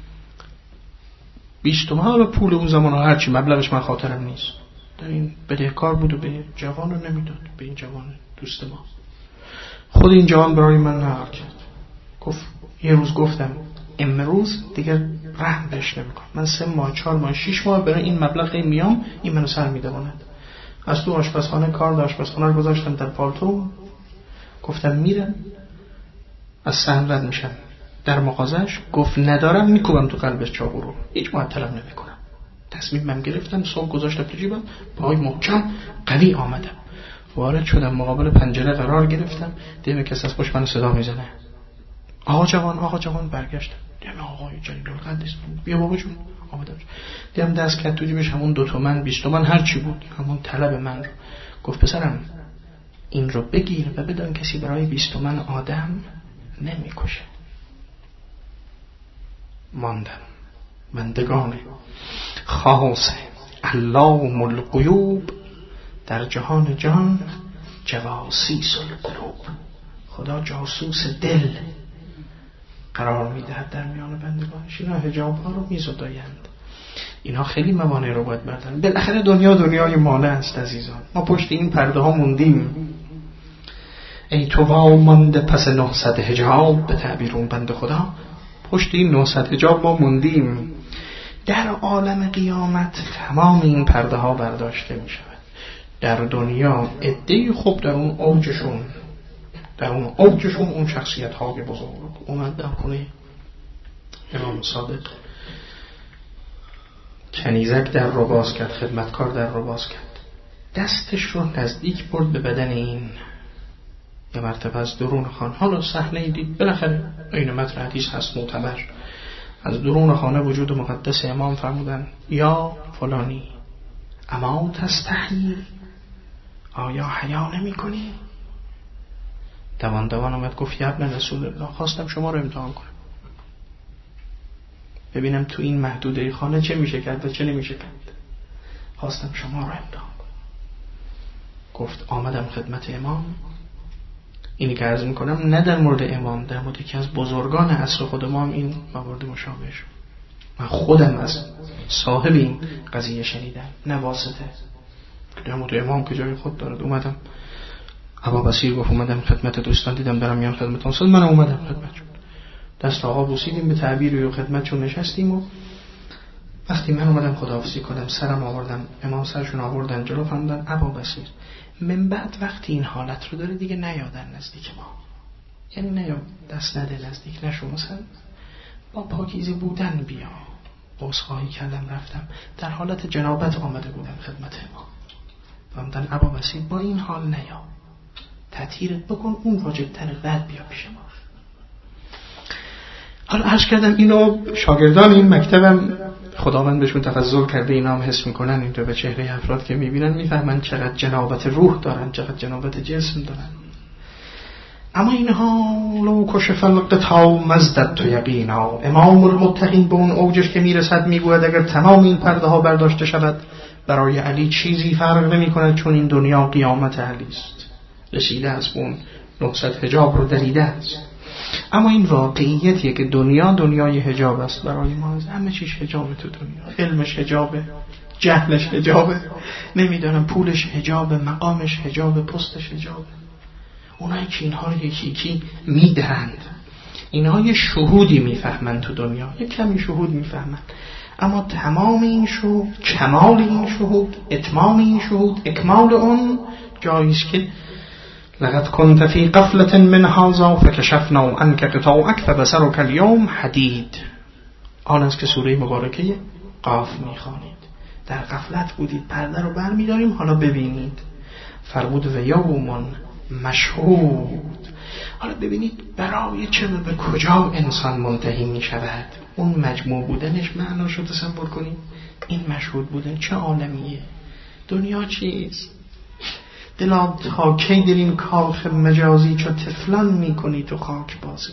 بیست تومن، حالا پول اون زمان ها هرچی مبلغش من خاطرم نیست، در این بدهکار بود و به جوان رو نمیداد، به این جوان دوست ما. خود این جوان برای من نقل کرد، گفت یه روز گفتم امروز دیگه رحم بهش نمیکنم، من سه ماه چهار ماه شش ماه برای این مبلغ میام، این منو سر میدواند. از تو آشپزخانه کار داشت، آشپزخانه رو گذاشتم در پالتو، گفتم میرم از صحن رد میشم در مغازش، گفت ندارم، میکوبم تو قلبش چاقو رو، هیچ معطلم نمیکنم. تصمیمم گرفتم، صبح گذاشتم تو جیبم، پای محکم قوی آمدم، وارد شدم، مقابل پنجره قرار گرفتم، دیدم کسی از پشت منو صدا میزنه، آقا جوان آقا جوان. برگشتم دیدم آقای جلیل القدر، بیا بابا جون. آمدم دیدم دست کرد تو جیبش همون دو تومن بیست تومن هر چی بود، همون طلب من رو. گفت پسرم این رو بگیر و بدون کسی برای بیست تومن آدم نمیکشه. ماندم. بندگان خاص علام الغیوب در جهان جان جواسیس القلوب، خدا جاسوس دل قرار میدهد در میان بندگانش. اینا حجاب ها رو میزدایند، اینا خیلی موانع رو باید بردن. بالاخره دنیا دنیای مانع است عزیزان، ما پشت این پرده ها موندیم. ای تو وا مانده پس نهصد حجاب، به تعبیر اون بنده خدا پشت این نهصد حجاب ما موندیم. در عالم قیامت تمام این پرده ها برداشته می شود. در دنیا عده‌ای خوب در اون اوجشون در اون اوجشون اون شخصیت های بزرگ اومد در خونه امام صادق، کنیزک در رو باز کرد، خدمتکار در رو باز کرد، دستش رو نزدیک برد به بدن این. یه مرتبه از درون خانه، حالا صحنه دید، بالاخره این متن حدیث هست معتبر، از درون خانه وجود مقدس امام فرمودن یا فلانی اما تستحی، آیا حیا نمی کنی؟ دوان دوان آمد گفت یا ابن رسول الله، خواستم شما رو امتحان کنم، ببینم تو این محدوده خانه چه میشه کرد و چه نمیشه کرد، خواستم شما رو امتحان کنم. گفت آمدم خدمت امام، اینی که عرض میکنم نه در مورد امام، در مورد یکی از بزرگان عصر خود ما هم این موارد مشابه شد. من خودم از صاحب این قضیه شنیدم، نه واسطه. در مورد امام که جای خود دارد. اومدم ابا بصیر گفت اومدم خدمت دوستان، دیدم برم میان خدمتون صد من اومدم خدمتشون، دست آقا بوسیدیم، به تعبیر و خدمتشون نشستیم و وقتی من اومدم خداحافظی کنم سرم آوردم، امام سرشون آوردن جلو، فرمودن ابا بصیر من بعد وقتی این حالت رو داره دیگه نیادن نزدیک ما، یعنی نیاد دست نده نزدیک نشو، مثلا با پاکیزه بودن بیا. عذرخواهی کردم رفتم، در حالت جنابت آمده بودم خدمت امام، فرمودن ابا بصیر با این حال نیا، تطهیرت بکن، اون واجبتر بعد بیا پیش ما. حالا عرض کردم اینو شاگردان این مکتبم خداوند بهشون تفضل کرده، اینا هم حس میکنن، این رو به چهره افراد که میبینن میفهمن چقدر جنابت روح دارن، چقدر جنابت جسم دارن. اما اینها لو کشف الغطا مزددت یقینا، امام المتقین به اون اوجش که میرسد میگوید اگر تمام این پرده ها برداشته شود برای علی چیزی فرق نمی کند، چون این دنیا قیامت علی است، رسیده از اون نهصد حجاب رو دریده است. اما این واقعیتیه که دنیا دنیای حجاب است برای ما، همه چیش حجابه تو دنیا، علمش حجابه، جهلش حجابه، نمیدونم پولش حجابه، مقامش حجابه، پستش حجابه. اونایی که اینها رو یکی یکی میدهند، اینها یه شهودی میفهمند تو دنیا، یه کمی شهود میفهمند، اما تمام این شهود، کمال این شهود، اتمام این شهود، اکمال اون جاییست که لقد كنت في قفلة من هذا فكشفنا عنك غطاءك فبصرك اليوم حديد. آن است که سوره مبارکه قاف میخوانید، در غفلت بودید، پرده رو برمی‌داریم حالا ببینید. فرمود و یوم مشهود، حالا ببینید برای چه به کجا انسان منتهی می شود. اون مجموع بودنش معناش رو تصور کنید، این مشهود بودن چه عالمیه، دنیا چیست؟ دلا تا کی در این کاخ مجازی چو طفلان میکنی تو خاک بازی؟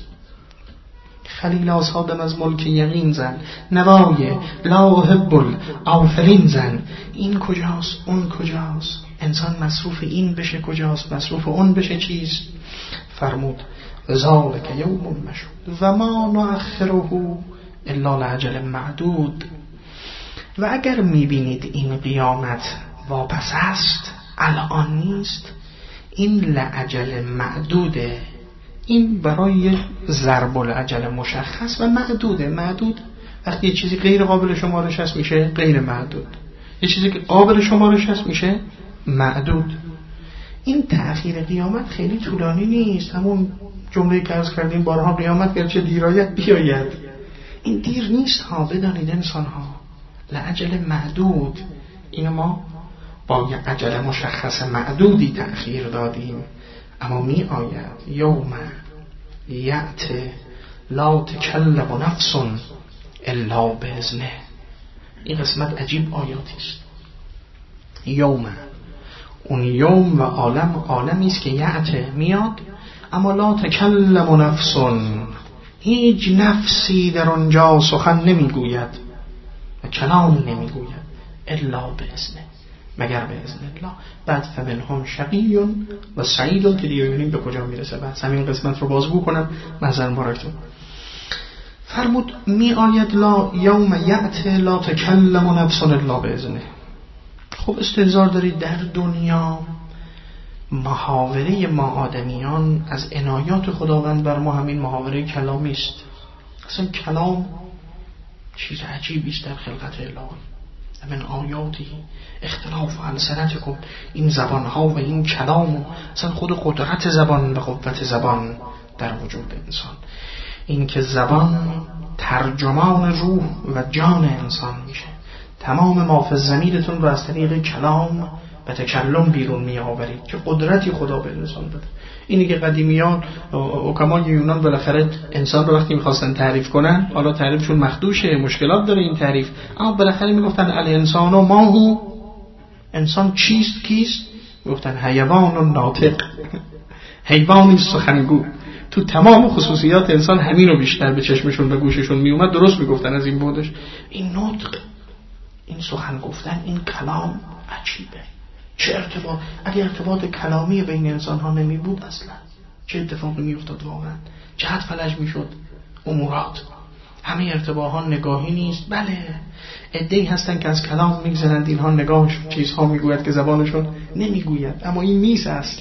خلیل آسادم از ملک یقین زن، نوای لا احب الآفرین زن. این کجاست اون کجاست؟ انسان مصروف این بشه کجاست؟ مصروف اون بشه چیست؟ فرمود ذالک یوم مشهود و ما نؤخره الا لأجل معدود. و اگر میبینید این قیامت واپس است، الان نیست، این لأجل معدوده. این برای ضرب الاجل مشخص و معدوده. معدود وقتی یه چیزی غیر قابل شمارش هست میشه غیر معدود، یه چیزی که قابل شمارش هست میشه معدود. این تأخیر قیامت خیلی طولانی نیست. همون جمله که عرض کردیم بارها، قیامت گرچه دیرایت بیاید، این دیر نیست ها. بدانید انسان ها لأجل معدود، این ما با یه اجل مشخص معدودی تأخیر دادیم، اما می آید یوم یأت لا تکلم نفس الا باذنه. این قسمت عجیب آیاتی است. یوم، اون یوم و عالم، عالمی است که یأت میاد، اما لا تکلم نفس، هیچ نفسی در آنجا سخن نمیگوید و کلامی نمیگوید الا باذنه، مگر به اذن الله. بعد فمنهم شقی و سعید، که دیگه ببینیم به کجا میرسه. بعد همین قسمت رو بازگو کنم نظر مبارکتون. فرمود می آید لا یوم یأت لا تکلم نفس الا باذنه. خب استحضار دارید در دنیا محاوره ما آدمیان از عنایات خداوند بر ما همین محاوره کلامی است. اصلا کلام چیز عجیبی است در خلقت الهی. من آیاتی اختلاف السنتکم، این زبانها و این کلام و اصلا خود قدرت زبان و قوت زبان در وجود انسان. این که زبان ترجمان روح و جان انسان میشه. تمام ما فی الضمیرتون رو از طریق کلام و تکلم بیرون می آورید. چه قدرتی خدا به انسان داده. اینی که قدیمیان حکمای یونان بالاخره انسان رو وقتی می‌خواستن تعریف کنن، حالا تعریفشون مخدوشه، مشکلات داره این تعریف، اما بالاخره میگفتن الانسان و ما هو، انسان چیست کیست؟ میگفتن حیوان و ناطق، حیوانی سخنگو. تو تمام خصوصیات انسان همین رو بیشتر به چشمشون و گوششون میومد، درست میگفتن از این بودش. این نطق، این سخن گفتن، این کلام عجیبه. چه ارتباط، اگه ارتباط کلامی بین انسان ها نمی بود اصلا چه اتفاقی می افتاد واقعا؟ چه حد فلج می شد امورات. همه ارتباط ها نگاهی نیست. بله عده‌ای هستن که از کلام میگذرند، اینها نگاهشون چیزها میگوید که زبانشون نمیگوید، اما این نیست اصل.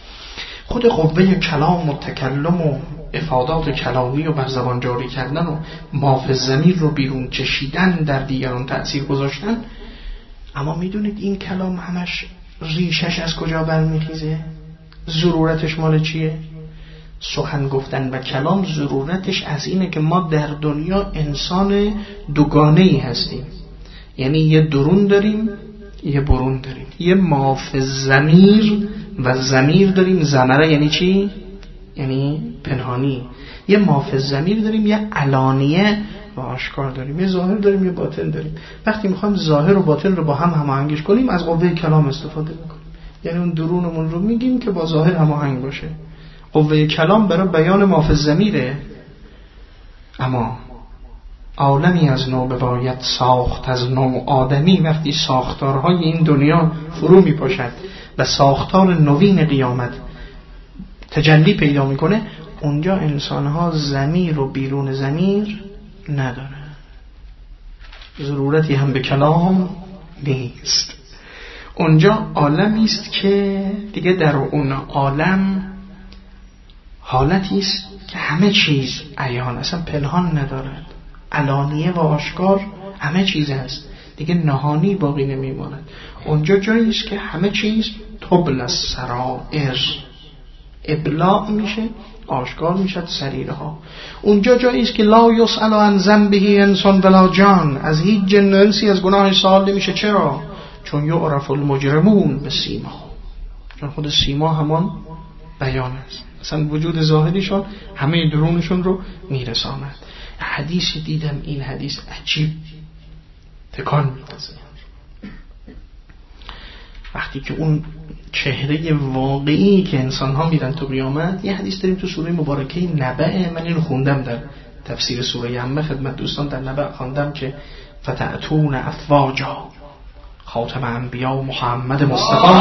خود قوه کلام و تکلم و افادات کلامی و بر زبان جاری کردن و ما فی الضمیر رو بیرون چشیدن، در دیگران تأثیر گذاشتن. اما میدونید این کلام همش ریشش از کجا برمیخیزه؟ ضرورتش مال چیه؟ سخن گفتن و کلام ضرورتش از اینه که ما در دنیا انسان دوگانه‌ای هستیم. یعنی یه درون داریم یه برون داریم، یه ما فی الضمیر و ضمیر داریم. ضمره یعنی چی؟ یعنی پنهانی. یه ما فی الضمیر داریم، یه علانیه و آشکار داریم، یه ظاهر داریم یه باطن داریم. وقتی میخوایم ظاهر و باطن رو با هم هماهنگش کنیم از قوه کلام استفاده میکنیم. یعنی اون درونمون رو میگیم که با ظاهر هماهنگ باشه. قوه کلام برای بیان ما فی الضمیره. اما عالمی از نو باید ساخت از نو آدمی. وقتی ساختارهای این دنیا فرو میپاشد و ساختار نوین قیامت تجلی پیدا میکنه، اونجا انسانها ضمیر و بیرون ضمیر نداره، ضرورتی هم به کلام نیست. اونجا عالمی است که دیگه در اون عالم حالتی است که همه چیز عیان، اصلا پنهان ندارد، علانیه و آشکار همه چیز هست، دیگه نهانی باقی نمیماند. اونجا جایی است که همه چیز تبل السرائر، ابلاغ میشه، آشکار میشد سریره ها. اونجا جایی است که لا یسأل عن ذنبه انسان ولا جان، از هیچ جن و انسی از گناهش سوال نمیشه. چرا؟ چون یعرف المجرمون به سیما، چون خود سیما همان بیان است، اصلا وجود ظاهریشون همه درونشون رو میرساند. حدیثی دیدم، این حدیث عجیب تکان می‌اندازه. وقتی که اون چهره واقعی که انسان ها میرن تو قیامت، یه حدیث داریم تو سوره مبارکه نبأ، من اینو خوندم در تفسیر سوره انبه خدمت دوستان، در نبأ خواندم که فتأتون افواجا، خاتم انبیا محمد مصطفی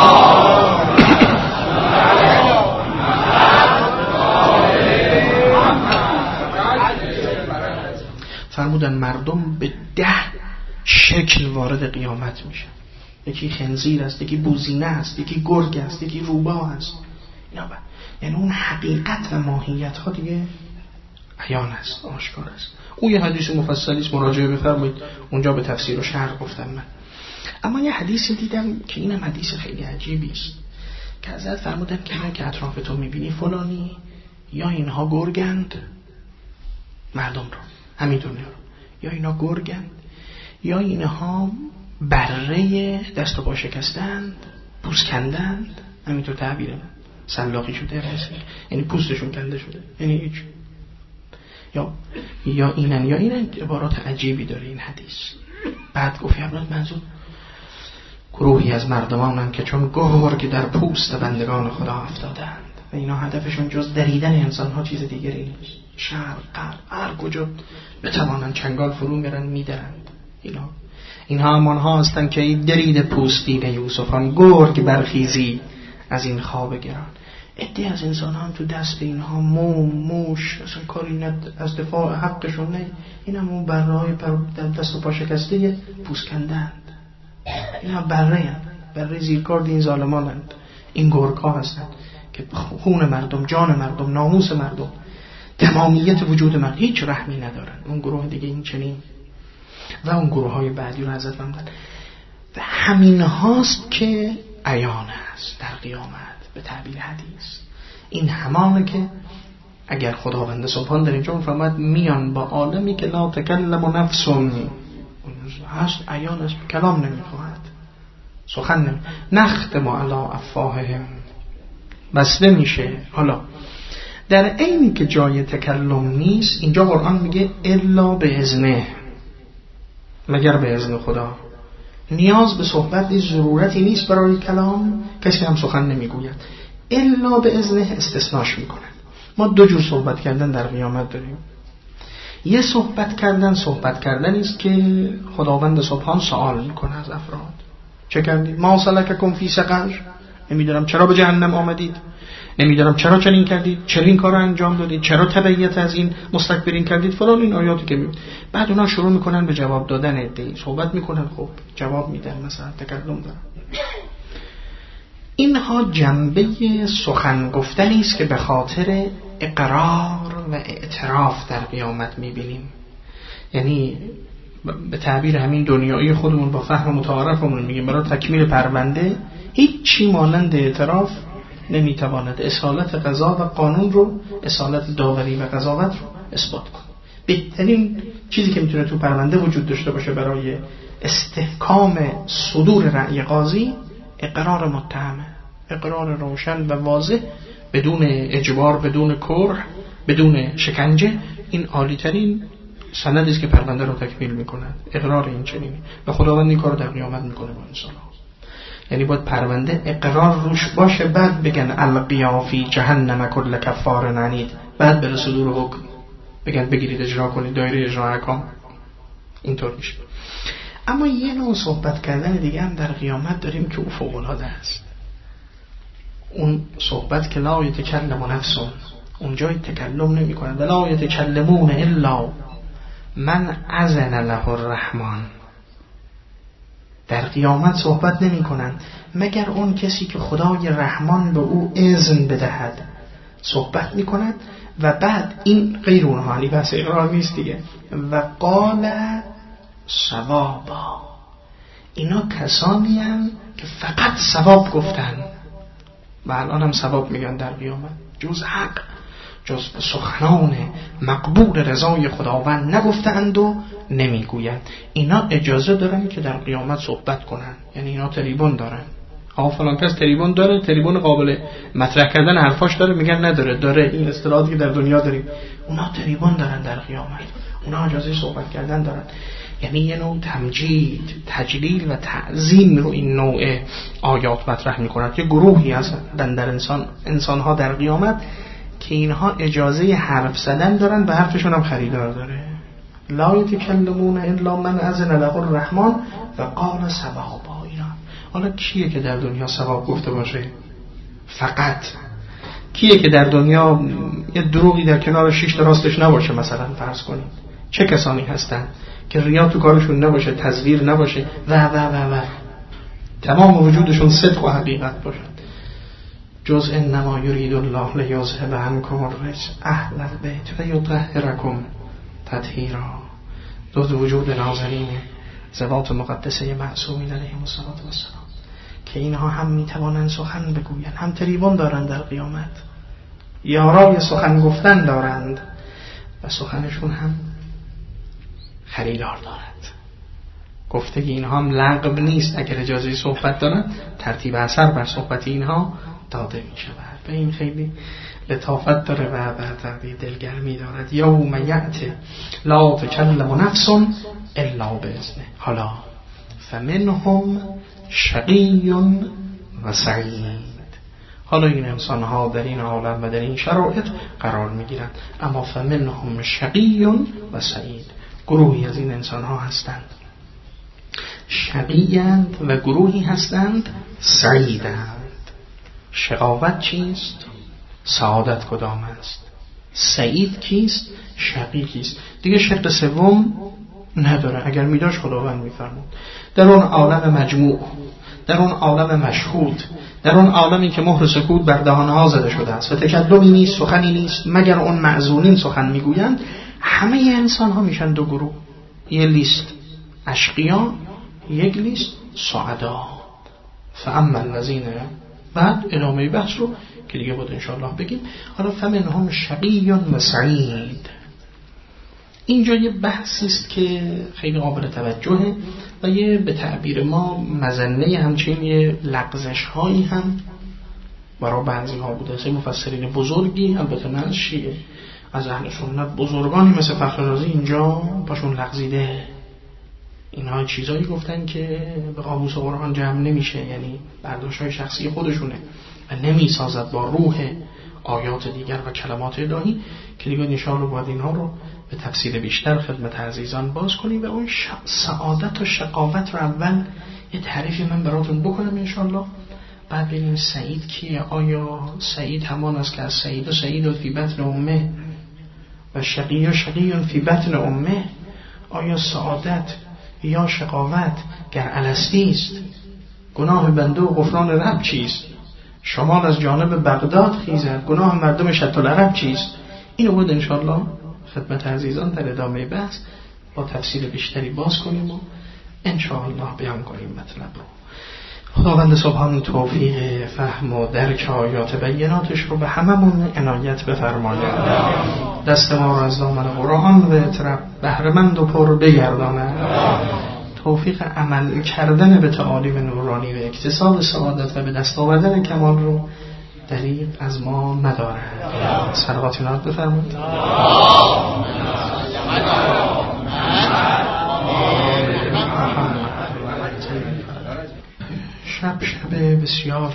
فرمودن مردم به ده شکل وارد قیامت میشه. یکی خنزیر است، یکی بوزینه است، یکی گرگ است، یکی روباه است. اینا با... یعنی اون حقیقت و ماهیت ها دیگه عیان است، آشکار است. اون یه حدیث مفصلی است، مراجعه بفرمایید، اونجا به تفسیر و شرح گفتم من. اما یه حدیثی دیدم که اینم حدیث خیلی عجیبی است که حضرت فرمودن که اینا که اطراف تو میبینی فلانی، یا اینها گرگند مردم رو، همین دنیا رو، یا اینا گرگند، یا اینها بره دست و پا شکستند، پوست کندند، همینطور تعبیره سلاخی شده، یعنی پوستشون کنده شده، یعنی هیچ، یا یا اینن یا اینن. عبارات عجیبی داره این حدیث. بعد گفت ابراهیم منظور گروهی از مردمانند که چون گرگ در پوست بندگان خدا افتادند و اینا هدفشون جز دریدن انسان ها چیز دیگری نیست. شرق غرب هر کجا بتوانند چنگال فرو میرن میدرند. اینا اینها همان ها هستند که این درید پوستین یوسفان، گرگ برخیزی از این خواب گران. عده از انسان هم تو دست اینها موم موش اصلا کاری ند از دفاع حقشون نه، این هم اون بره های دست و پا شکسته پوست کندند. این هم بره هم بره زیرکارد این ظالمانند. این گرگ ها هستند که خون مردم، جان مردم، ناموس مردم، تمامیت وجود مردم هیچ رحمی ندارن. اون گروه دیگه این چنین و اون گروه های بعدی رو حضرت فرمودن و همین هاست که عیان است در قیامت. به تعبیر حدیث این همانه که اگر خداوند سبحان در اینجا فرمود میان با عالمی که لا تکلم نفس هست، عیان است، کلام نمیخواهد، سخن نمی نختم علی افواههم، بسته میشه. حالا در عینی که جای تکلم نیست، اینجا قرآن میگه الا به اذنه، مگر به اذن خدا. نیاز به صحبت نیست، ضرورتی نیست برای کلام، کسی هم سخن نمیگوید الا به اذنه، استثناش میکنن. ما دو جور صحبت کردن در قیامت داریم. یه صحبت کردن صحبت کردن است که خداوند سبحان سوال میکنه از افراد، چه کردید؟ ما سلککم فی سقر، نمیدونم چرا به جهنم آمدید، نمیدونم چرا چنین کردید، چرا این کار رو انجام دادید، چرا تبعیت از این مستکبرین کردید، فلان این آیاتی که میبینید. بعد اونا شروع میکنن به جواب دادن، عده‌ای صحبت میکنن، خب جواب میدن، مثلا تکلم دارن. اینها جنبه سخن گفتنی است که به خاطر اقرار و اعتراف در قیامت میبینیم. یعنی به تعبیر همین دنیایی خودمون با فهم متعارفمون میگیم برای تکمیل پرونده هیچ چی مانند اعتراف نمیتواند اصالت قضا و قانون رو، اصالت داوری و قضاوت رو اثبات کنه. بهترین چیزی که میتونه تو پرونده وجود داشته باشه برای استحکام صدور رأی قاضی اقرار متهمه، اقرار روشن و واضح بدون اجبار، بدون کره، بدون شکنجه. این عالی ترین سندی است که پرونده رو تکمیل میکنه، اقرار این چنینی. و خداوند این کارو در قیامت میکنه با انسان‌ها. یعنی باید پرونده اقرار روش باشه، بعد بگن القیا فی جهنم کل کفار عنید، بعد بر صدور حکم بگن بگیرید اجرا کنید، دایره اجرا احکام. اینطور میشه. اما یه نوع صحبت کردن دیگه هم در قیامت داریم که او فوق‌العاده است. اون صحبت که لا یتکلم نفس، اونجای تکلم نمی کنند، لا یتکلمون الا من اذن له الرحمن. در قیامت صحبت نمی کنند مگر اون کسی که خدای رحمان به او اذن بدهد صحبت می کند. و بعد این غیر اونها، یعنی بحث اقرار نیست دیگه. و قال ثوابا، اینا کسانی هستند که فقط ثواب گفتن و الان هم ثواب میگن در قیامت، جز حق، جز سخنان مقبول رضای خداوند نگفتند و نمیگویند. اینا اجازه دارن که در قیامت صحبت کنن، یعنی اینا تریبون دارن. آقا فلان کس تریبون داره، تریبون قابل مطرح کردن حرفاش داره، میگن نداره، داره. این اصطلاحاتی که در دنیا داریم، اونا تریبون دارن در قیامت. اونا اجازه صحبت کردن دارن. یعنی یه نوع تمجید، تجلیل و تعظیم رو این نوع آیات مطرح می‌کند. یه گروهی هستن در انسان انسان‌ها در قیامت که اینها اجازه حرف زدن دارن و حرفشون هم خریدار داره. لا یتکلمون الا من اذن له الرحمن و قال صوابا. اینا حالا کیه که در دنیا صواب گفته باشه؟ فقط کیه که در دنیا یه دروغی در کنار شیشت راستش نباشه؟ مثلا فرض کنید چه کسانی هستن که ریا تو کارشون نباشه، تزویر نباشه و و و و تمام وجودشون صدق و حقیقت باشه. جز انما یرید الله لیذهب عنکم الرجس اهل البیت و یطهرکم تطهیرا. جز وجود نازنین ذوات مقدسه معصومین علیهم الصلاة والسلام که اینها هم میتوانند سخن بگویند، هم تریبون دارند در قیامت، یارای سخن گفتن دارند و سخنشون هم خریدار دارد. گفته که اینها هم لغو نیست، اگر اجازه صحبت دارند ترتیب اثر بر صحبت اینها داده می شود. و این خیلی لطافت داره و بعد دلگرمی دارد. یوم یأتی لا تکلم نفس الا باذنه. حالا فمنهم شقی و سعید. حالا این انسان ها در این عالم و در این شرایط قرار می گیرند، اما فمنهم شقی و سعید. گروهی از این انسان ها هستند شقی‌اند و گروهی هستند سعیدند. شقاوت چیست؟ سعادت کدام است؟ سعید کیست؟ شقی کیست؟ دیگه شق سوم نداره. اگر میداش خداوند میفرمود در اون عالم مجموع، در اون عالم مشهود، در اون عالمی که مهر سکوت بر دهانها زده شده است و تکلمی نیست، سخنی نیست مگر اون معزونین سخن میگویند، همه انسان ها میشن دو گروه. یه لیست اشقیا، یک لیست سعدا. فاما الذین، بعد ادامه بحث رو که دیگه بود انشاءالله بگیم. حالا فمنهم شقی و سعید. اینجا یه بحثی است که خیلی قابل توجهه و یه به تعبیر ما مزنه همچین یه لغزش هایی هم برای بعضی ها بوده. سه مفسرین بزرگی، البته نه از شیعه، از اهل سنت، بزرگانی مثل فخررازی اینجا باشون لغزیده. اینها چیزایی گفتن که به قاموس قرآن جمع نمیشه، یعنی برداشت‌های شخصی خودشونه و نمیسازد با روح آیات دیگر و کلمات الهی که دیگه انشاءالله باید اینها رو به تفصیل بیشتر خدمت عزیزان باز کنیم و اون سعادت و شقاوت رو اول یه تعریفی من براتون بکنم انشاءالله، بعد ببینیم سعید کیه. آیا سعید همان است که از سعید و سعید و فی بطن امه و شقی و شقی و فی بطن امه؟ آیا سعادت یا شقاوت گر الستی است؟ گناه بنده و غفران رب چیست؟ شمال از جانب بغداد خیزد، گناه مردم شط العرب چیست؟ اینو بود انشاءالله خدمت عزیزان در ادامه بحث با تفصیل بیشتری باز کنیم و انشاءالله بیان کنیم مطلب رو. خداوند سبحان توفیق فهم و درک آیات بیناتش رو به هممون عنایت بفرماید. دست ما رو از دامن قرآن و اطرب بهره‌مند و پر بگرداند. توفیق عمل کردن به تعالیم نورانی و اکتساب سعادت و به دست آوردن کمال رو دریغ از ما ندارد. صلوات نات بفرمایید. شب شب بسیار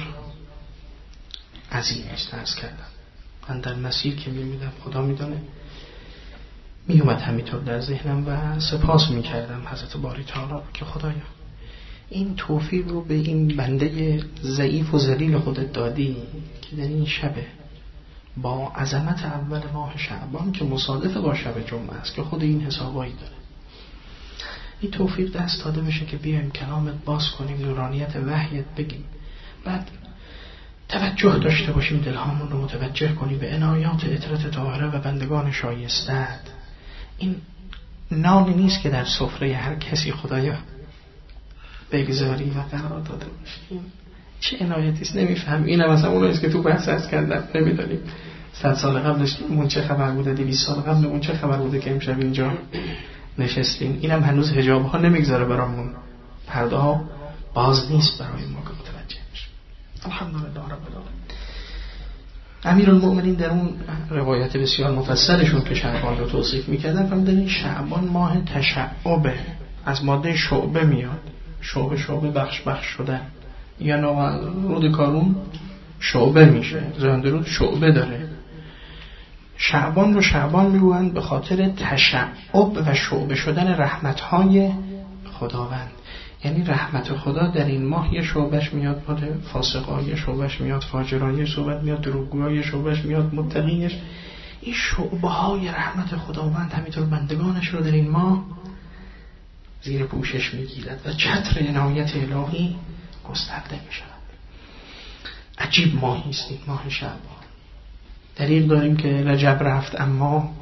عظیم است. عرض کردم من در مسیر که می‌میدم خدا می‌دونه میومد همینطور در ذهنم و سپاس می‌کردم حضرت باری تعالی که خدایا این توفیق رو به این بنده ضعیف و ذلیل خودت دادی که در این شب با عظمت اول ماه شعبان که مصادف با شب جمعه است که خود این حسابایی داره، این توفیق دست داده بشه که بیایم کلامت باز کنیم، نورانیت وحیت بگیم، بعد توجه داشته باشیم، دلهامون رو متوجه کنیم به عنایات اطرت طاهره و بندگان شایسته‌ات. این نانی نیست که در سفره هر کسی خدایا بگذاری و قرار داده باشیم. چه عنایتی است نمیفهم. اینم مثلا اوناییست که تو بحث از کردم نمیدونیم صد سال قبلش اون چه خبر بوده، دویست سال قبل اون چه خبر بوده که امشب اینجا نشستیم. اینم هنوز حجاب ها نمیگذاره برامون، پرده ها باز نیست برای ما که متوجه بشیم. الحمدلله رب العالمین. امیرالمؤمنین در اون روایت بسیار مفصلشون که شعبان رو توصیف میکردن فرمودن این شعبان ماه تشعبه، از ماده شعبه میاد، شعبه شعبه بخش بخش شدن، یعنی رود کارون شعبه میشه، زندرود شعبه داره. شعبان رو شعبان میگویند به خاطر تشعب و شعبه شدن رحمتهای خداوند، یعنی رحمت خدا در این ماه یه شعبش میاد مال فاسقا، یه شعبش میاد فاجرا، یه شعبش میاد دروغگوها، یه شعبش میاد متقینش. این شعبه های رحمت خداوند همینطور بندگانش رو در این ماه زیر پوشش میگیرد و چتر عنایت الهی گسترده میشود. عجیب ماهی است این ماه شعبان. دلیل داریم که رجب رفت، اما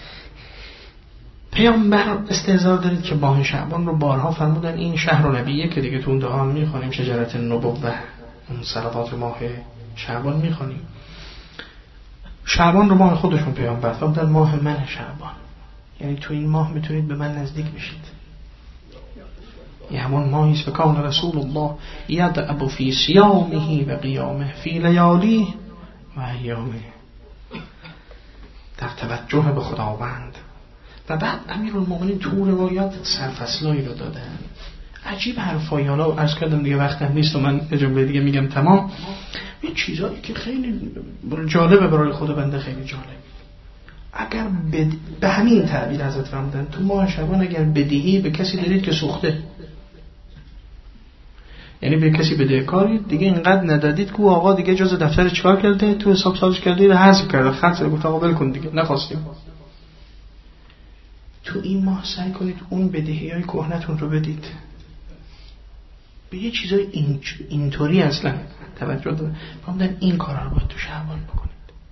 پیامبر استحضار دارید که ماه شعبان رو بارها فرمودن این شهر و نبیه که دیگه تو اون دعا میخونیم شجرت النبوة، اون صلوات ماه شعبان میخونیم. شعبان رو ماه خودشون پیامبر فرمودن ماه من شعبان، یعنی تو این ماه میتونید به من نزدیک بشید. یه همون ماهی است که کان رسول الله یدعب فی صیامه و قیامه فی لیالی و ایامه، در توجه به خداوند. و بعد امیرالمؤمنین تو روایات سرفصلایی رو دادن. عجیب حرفایی، حالا عرض کردم دیگه وقتم نیست و من یه جمله دیگه میگم تمام. این چیزایی که خیلی جالبه برای خود بنده، خیلی جالب. اگر بد... به همین تعبیر حضرت فرمودن تو ماه شعبان اگر بدهی به کسی دارید که سوخته، یعنی به کسی بدهکاری دیگه اینقدر ندادید که آقا دیگه جز دفتر چیکار کرده تو حساب سازش کرده و حذف کرده، خرج گفت آقا ول کن دیگه نخواستیم. تو این ماه سعی کنید اون بدهی‌های کهنتون رو بدید. به یه چیزای این اینطوری اصلا توجه دارم. فرمودن این کارا رو باید تو شعبان بکنید.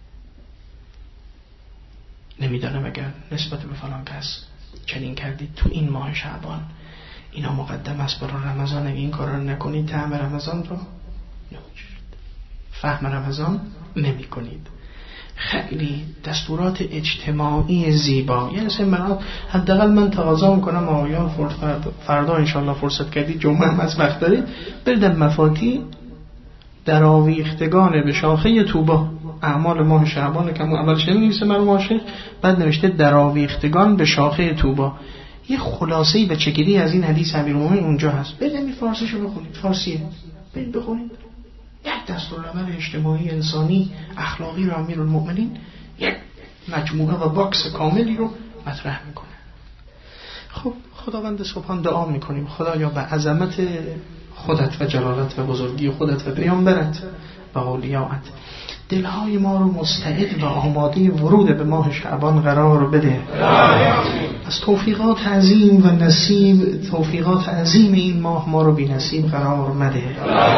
نمیدانم اگر نسبت به فلان کس چنین کردید تو این ماه شعبان اینا مقدم است برای رمضان، اگه این کارا رو نکنید طعم رمضان رو نمی‌چشید، فهم رمضان نمی کنید. خیلی دستورات اجتماعی زیبا. یعنی مثلا حداقل من تقاضا میکنم آقایان فردا فردا انشالله فرصت کردید جمعه هم از وقت دارید برید مفاتی در آویختگان به شاخه طوبا، اعمال ماه شعبان که اول چه می‌نویسه مرحوم عاشق، بعد نوشته در آویختگان به شاخه طوبا. یه خلاصه‌ای به چکیدی از این حدیث امیرالمومنین اونجا هست. برید این فارسیشو بخونید، فارسیه، برید بخونید. یک دستورالعمل اجتماعی انسانی اخلاقی رو امیرالمومنین یک مجموعه و باکس کاملی رو مطرح میکنه. خب خداوند سبحان دعا میکنیم خدایا به عظمت خودت و جلالت و بزرگی خودت و پیامبرت و اولیاءت دلهای ما رو مستعد و آماده ورود به ماه شعبان قرار بده. از توفیقات عظیم و نصیب توفیقات عظیم این ماه ما رو بی نصیب قرار مده.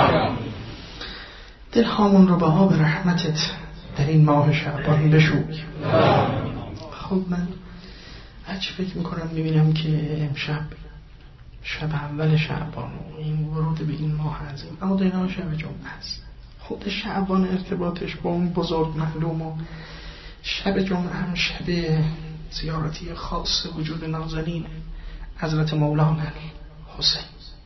دلهامون رو به آب رحمتت در این ماه شعبان بشوی. خب من هرچی فکر میکنم میبینم که امشب شب اول شعبان این ورود به این ماه عظیم، اما در این شب جمعه است. خود شعبان ارتباطش با اون بزرگ معلوم و شب جمعه هم شب زیارتی خاص وجود نازنین حضرت مولانا حسین.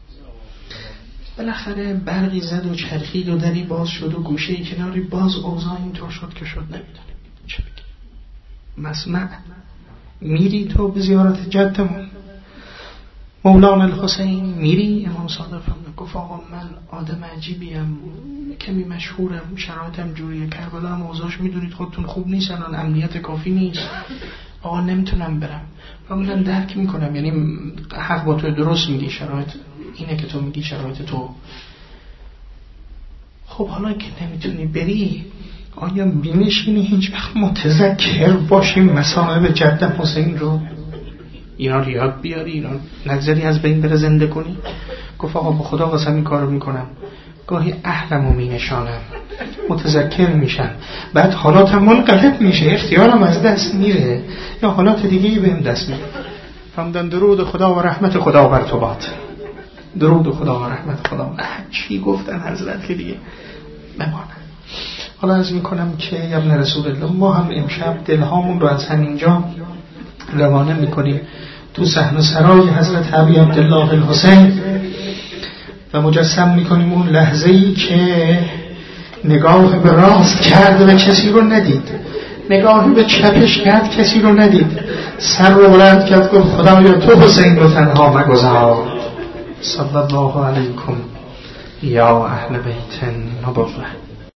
بالاخره برقی زد و چرخید و دری باز شد و گوشه کناری باز اوضاع اینطور شد که شد. نمیدونیم چه بگیم. مسمع میری تو به زیارت جدمون مولانا الحسین، میری امام صادق فرمود گفت آقا من آدم عجیبیم، کمی مشهورم، شرایطم جوریه، کربلا هم اوضاعش میدونید خودتون خوب نیست، الان امنیت کافی نیست، آقا نمیتونم برم. من درک میکنم، یعنی حق با تو، درست میگی، شرایط اینه که تو میگی شرایط تو. خب حالا که نمیتونی بری آیا بینشینی هیچ وقت متذکر باشیم مصائب جد حسین رو، اینا رو یاد بیاری، اینا نگذاری از بین بره زنده کنی؟ گفت آقا با خدا قسم این کارو میکنم، گاهی اهلمو مینشانم متذکر میشم، بعد حالاتم منقلب میشه، اختیارم از دست میره یا حالات دیگه‌ای بهم دست میره. فرمودن درود خدا و رحمت خدا بر تو باد. درود خدا و رحمت خدا. چی گفتن حضرت که دیگه بمانه. حالا از میکنم که ابن رسول الله ما هم امشب دلهامون رو از همینجا روانه میکنیم تو صحن سرای حضرت ابی عبدالله الحسین و مجسم میکنیم اون لحظه‌ای که نگاه به راست کرد و کسی رو ندید، نگاه به چپش کرد کسی رو ندید، سر رو بلند کرد گفت خدایا تو حسین رو تنها مگذار. صلی الله علیکم یا اهل بیت نبوة.